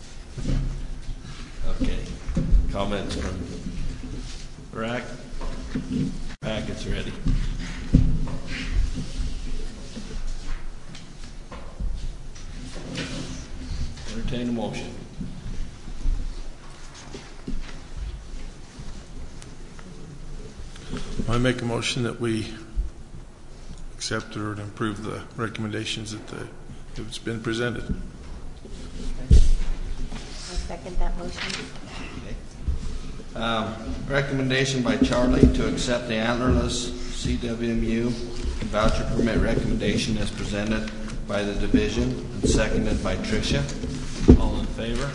Okay. Comments from R A C? Packet's ready. Entertain a motion. I make a motion that we accept or improve the recommendations that the, it's been presented. I second that motion. Okay. Um, recommendation by Charlie to accept the antlerless C W M U voucher permit recommendation as presented by the division and seconded by Tricia. All in favor?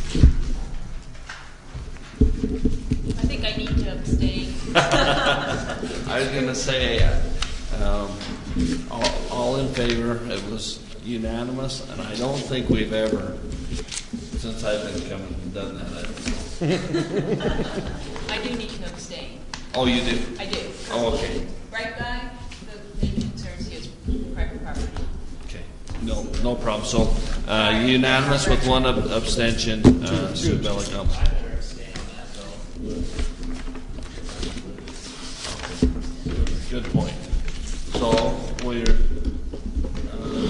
I think I need to abstain. I was going to say, um, all, all in favor. It was unanimous, and I don't think we've ever, since I've been coming, done that. I don't know. I do need to abstain. Oh, you do? I do. Oh, okay. Right, Guy? The main concern is private property. Okay. No, no problem. So, uh, unanimous with one ab- abstention. Uh, Sue Bellicum. Good point. So we're uh,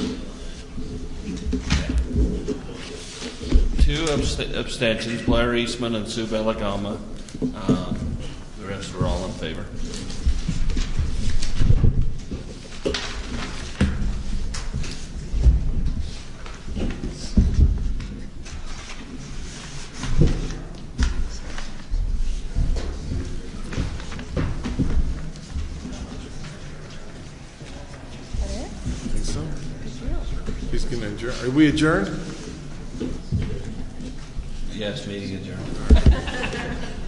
two abst- abstentions: Blair Eastman and Sue Bellicama. Um, the rest were all in favor. He's going to adjourn. Are we adjourned? Yes, meeting adjourned.